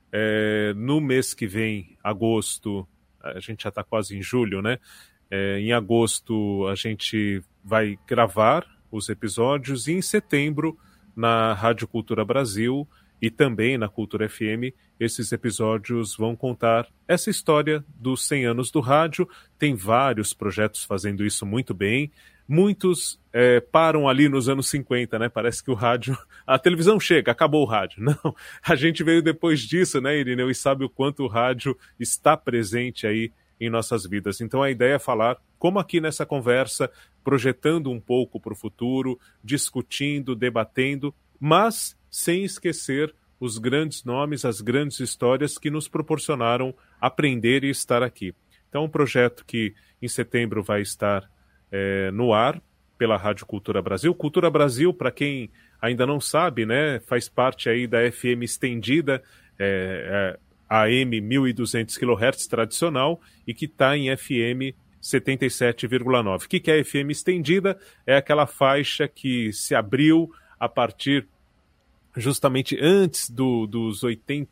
No mês que vem, agosto, a gente já está quase em julho, né? Em agosto a gente vai gravar os episódios, e em setembro, na Rádio Cultura Brasil e também na Cultura FM, esses episódios vão contar essa história dos 100 anos do rádio. Tem vários projetos fazendo isso muito bem. Muitos param ali nos anos 50, né? Parece que o rádio... A televisão chega, acabou o rádio. Não, a gente veio depois disso, né, Irineu? E sabe o quanto o rádio está presente aí em nossas vidas. Então a ideia é falar, como aqui nessa conversa, projetando um pouco para o futuro, discutindo, debatendo, mas sem esquecer os grandes nomes, as grandes histórias que nos proporcionaram aprender e estar aqui. Então, um projeto que em setembro vai estar no ar pela Rádio Cultura Brasil. Cultura Brasil, para quem ainda não sabe, né, faz parte aí da FM estendida, AM 1200 kHz tradicional, e que está em FM 77,9. O que é a FM estendida? É aquela faixa que se abriu a partir justamente antes dos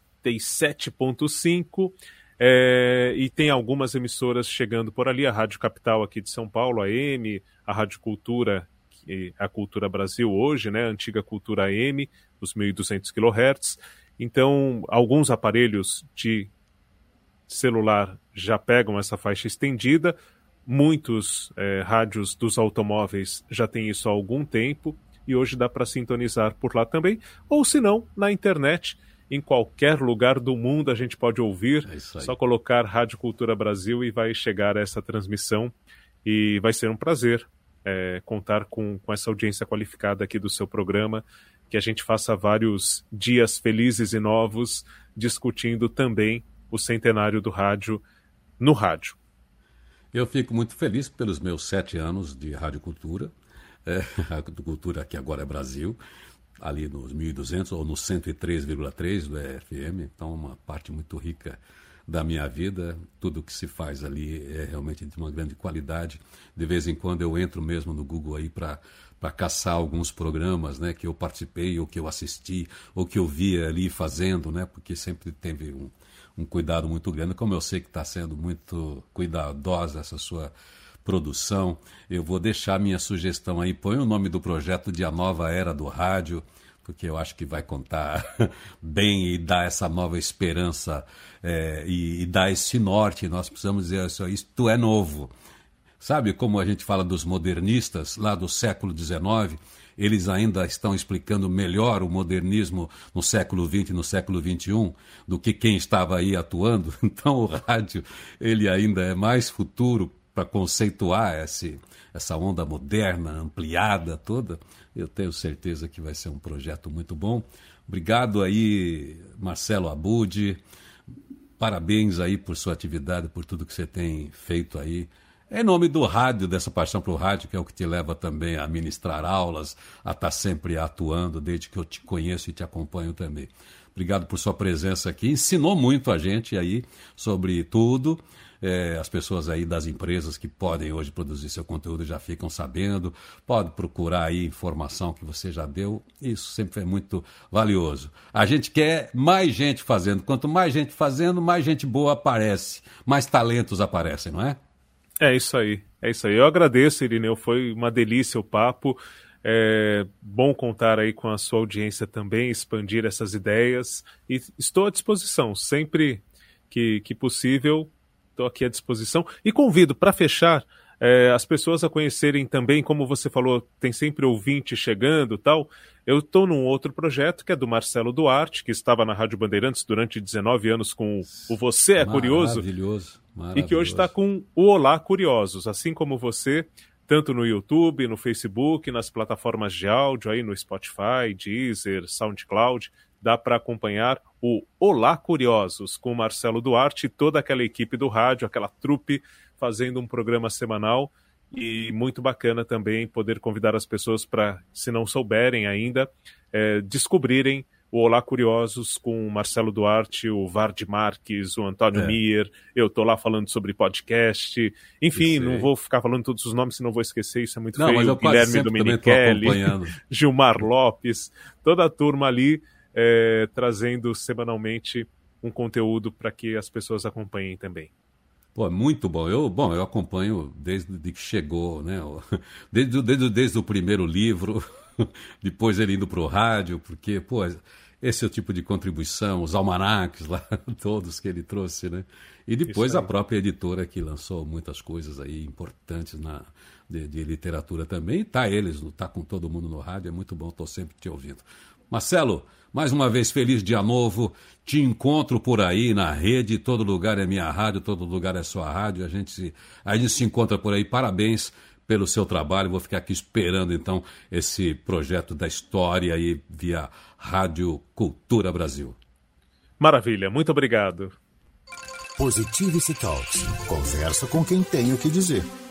87,5, e tem algumas emissoras chegando por ali, a Rádio Capital aqui de São Paulo, a AM, a Rádio Cultura, a Cultura Brasil hoje, né, a antiga Cultura AM, os 1.200 kHz. Então, alguns aparelhos de celular já pegam essa faixa estendida, muitos rádios dos automóveis já têm isso há algum tempo, e hoje dá para sintonizar por lá também, ou se não, na internet, em qualquer lugar do mundo a gente pode ouvir, só colocar Rádio Cultura Brasil e vai chegar a essa transmissão, e vai ser um prazer contar com essa audiência qualificada aqui do seu programa, que a gente faça vários dias felizes e novos, discutindo também o centenário do rádio no rádio. Eu fico muito feliz pelos meus 7 anos de Rádio Cultura, a Cultura que agora é Brasil, ali nos 1.200 ou no 103,3 do FM, então uma parte muito rica da minha vida. Tudo que se faz ali é realmente de uma grande qualidade. De vez em quando eu entro mesmo no Google aí para caçar alguns programas, né, que eu participei, ou que eu assisti, ou que eu via ali fazendo, né, porque sempre teve um cuidado muito grande. Como eu sei que está sendo muito cuidadosa essa sua produção, eu vou deixar minha sugestão aí. Põe o nome do projeto de A Nova Era do Rádio, porque eu acho que vai contar bem e dar essa nova esperança e dar esse norte. Nós precisamos dizer isso, isto é novo. Sabe como a gente fala dos modernistas lá do século XIX? Eles ainda estão explicando melhor o modernismo no século XX e no século XXI do que quem estava aí atuando. Então o rádio ele ainda é mais futuro para conceituar essa onda moderna, ampliada toda. Eu tenho certeza que vai ser um projeto muito bom. Obrigado aí, Marcelo Abud. Parabéns aí por sua atividade, por tudo que você tem feito aí. Em nome do rádio, dessa paixão para o rádio, que é o que te leva também a ministrar aulas, a estar sempre atuando, desde que eu te conheço e te acompanho também. Obrigado por sua presença aqui. Ensinou muito a gente aí sobre tudo. As pessoas aí das empresas que podem hoje produzir seu conteúdo já ficam sabendo. Pode procurar aí informação que você já deu. Isso sempre é muito valioso. A gente quer mais gente fazendo. Quanto mais gente fazendo, mais gente boa aparece. Mais talentos aparecem, não é? É isso aí. Eu agradeço, Irineu, foi uma delícia o papo. É bom contar aí com a sua audiência também, expandir essas ideias. E estou à disposição, sempre que possível, estou aqui à disposição. E convido, para fechar, as pessoas a conhecerem também, como você falou, tem sempre ouvinte chegando e tal. Eu estou num outro projeto que é do Marcelo Duarte, que estava na Rádio Bandeirantes durante 19 anos com o Você é Curioso. Maravilhoso. E que hoje está com o Olá Curiosos, assim como você, tanto no YouTube, no Facebook, nas plataformas de áudio, aí no Spotify, Deezer, SoundCloud, dá para acompanhar o Olá Curiosos com o Marcelo Duarte e toda aquela equipe do rádio, aquela trupe fazendo um programa semanal. E muito bacana também poder convidar as pessoas para, se não souberem ainda, descobrirem o Olá Curiosos com o Marcelo Duarte, o Vard Marques, o Antônio Mier. Eu estou lá falando sobre podcast. Enfim, não vou ficar falando todos os nomes, senão vou esquecer, isso é muito feio. Mas eu Guilherme Domenichelli, Gilmar Lopes, toda a turma ali trazendo semanalmente um conteúdo para que as pessoas acompanhem também. Pô, muito bom. Eu acompanho desde que chegou, né? Desde o primeiro livro, depois ele indo para o rádio, porque, pô, esse é o tipo de contribuição, os almanaques lá, todos que ele trouxe, né? E depois a própria editora que lançou muitas coisas aí importantes de literatura também. E tá com todo mundo no rádio, é muito bom, estou sempre te ouvindo. Marcelo, mais uma vez, feliz dia novo. Te encontro por aí na rede. Todo lugar é minha rádio, todo lugar é sua rádio. A gente se encontra por aí. Parabéns pelo seu trabalho. Vou ficar aqui esperando, então, esse projeto da história aí via Rádio Cultura Brasil. Maravilha, muito obrigado. Positivity Talks. Conversa com quem tem o que dizer.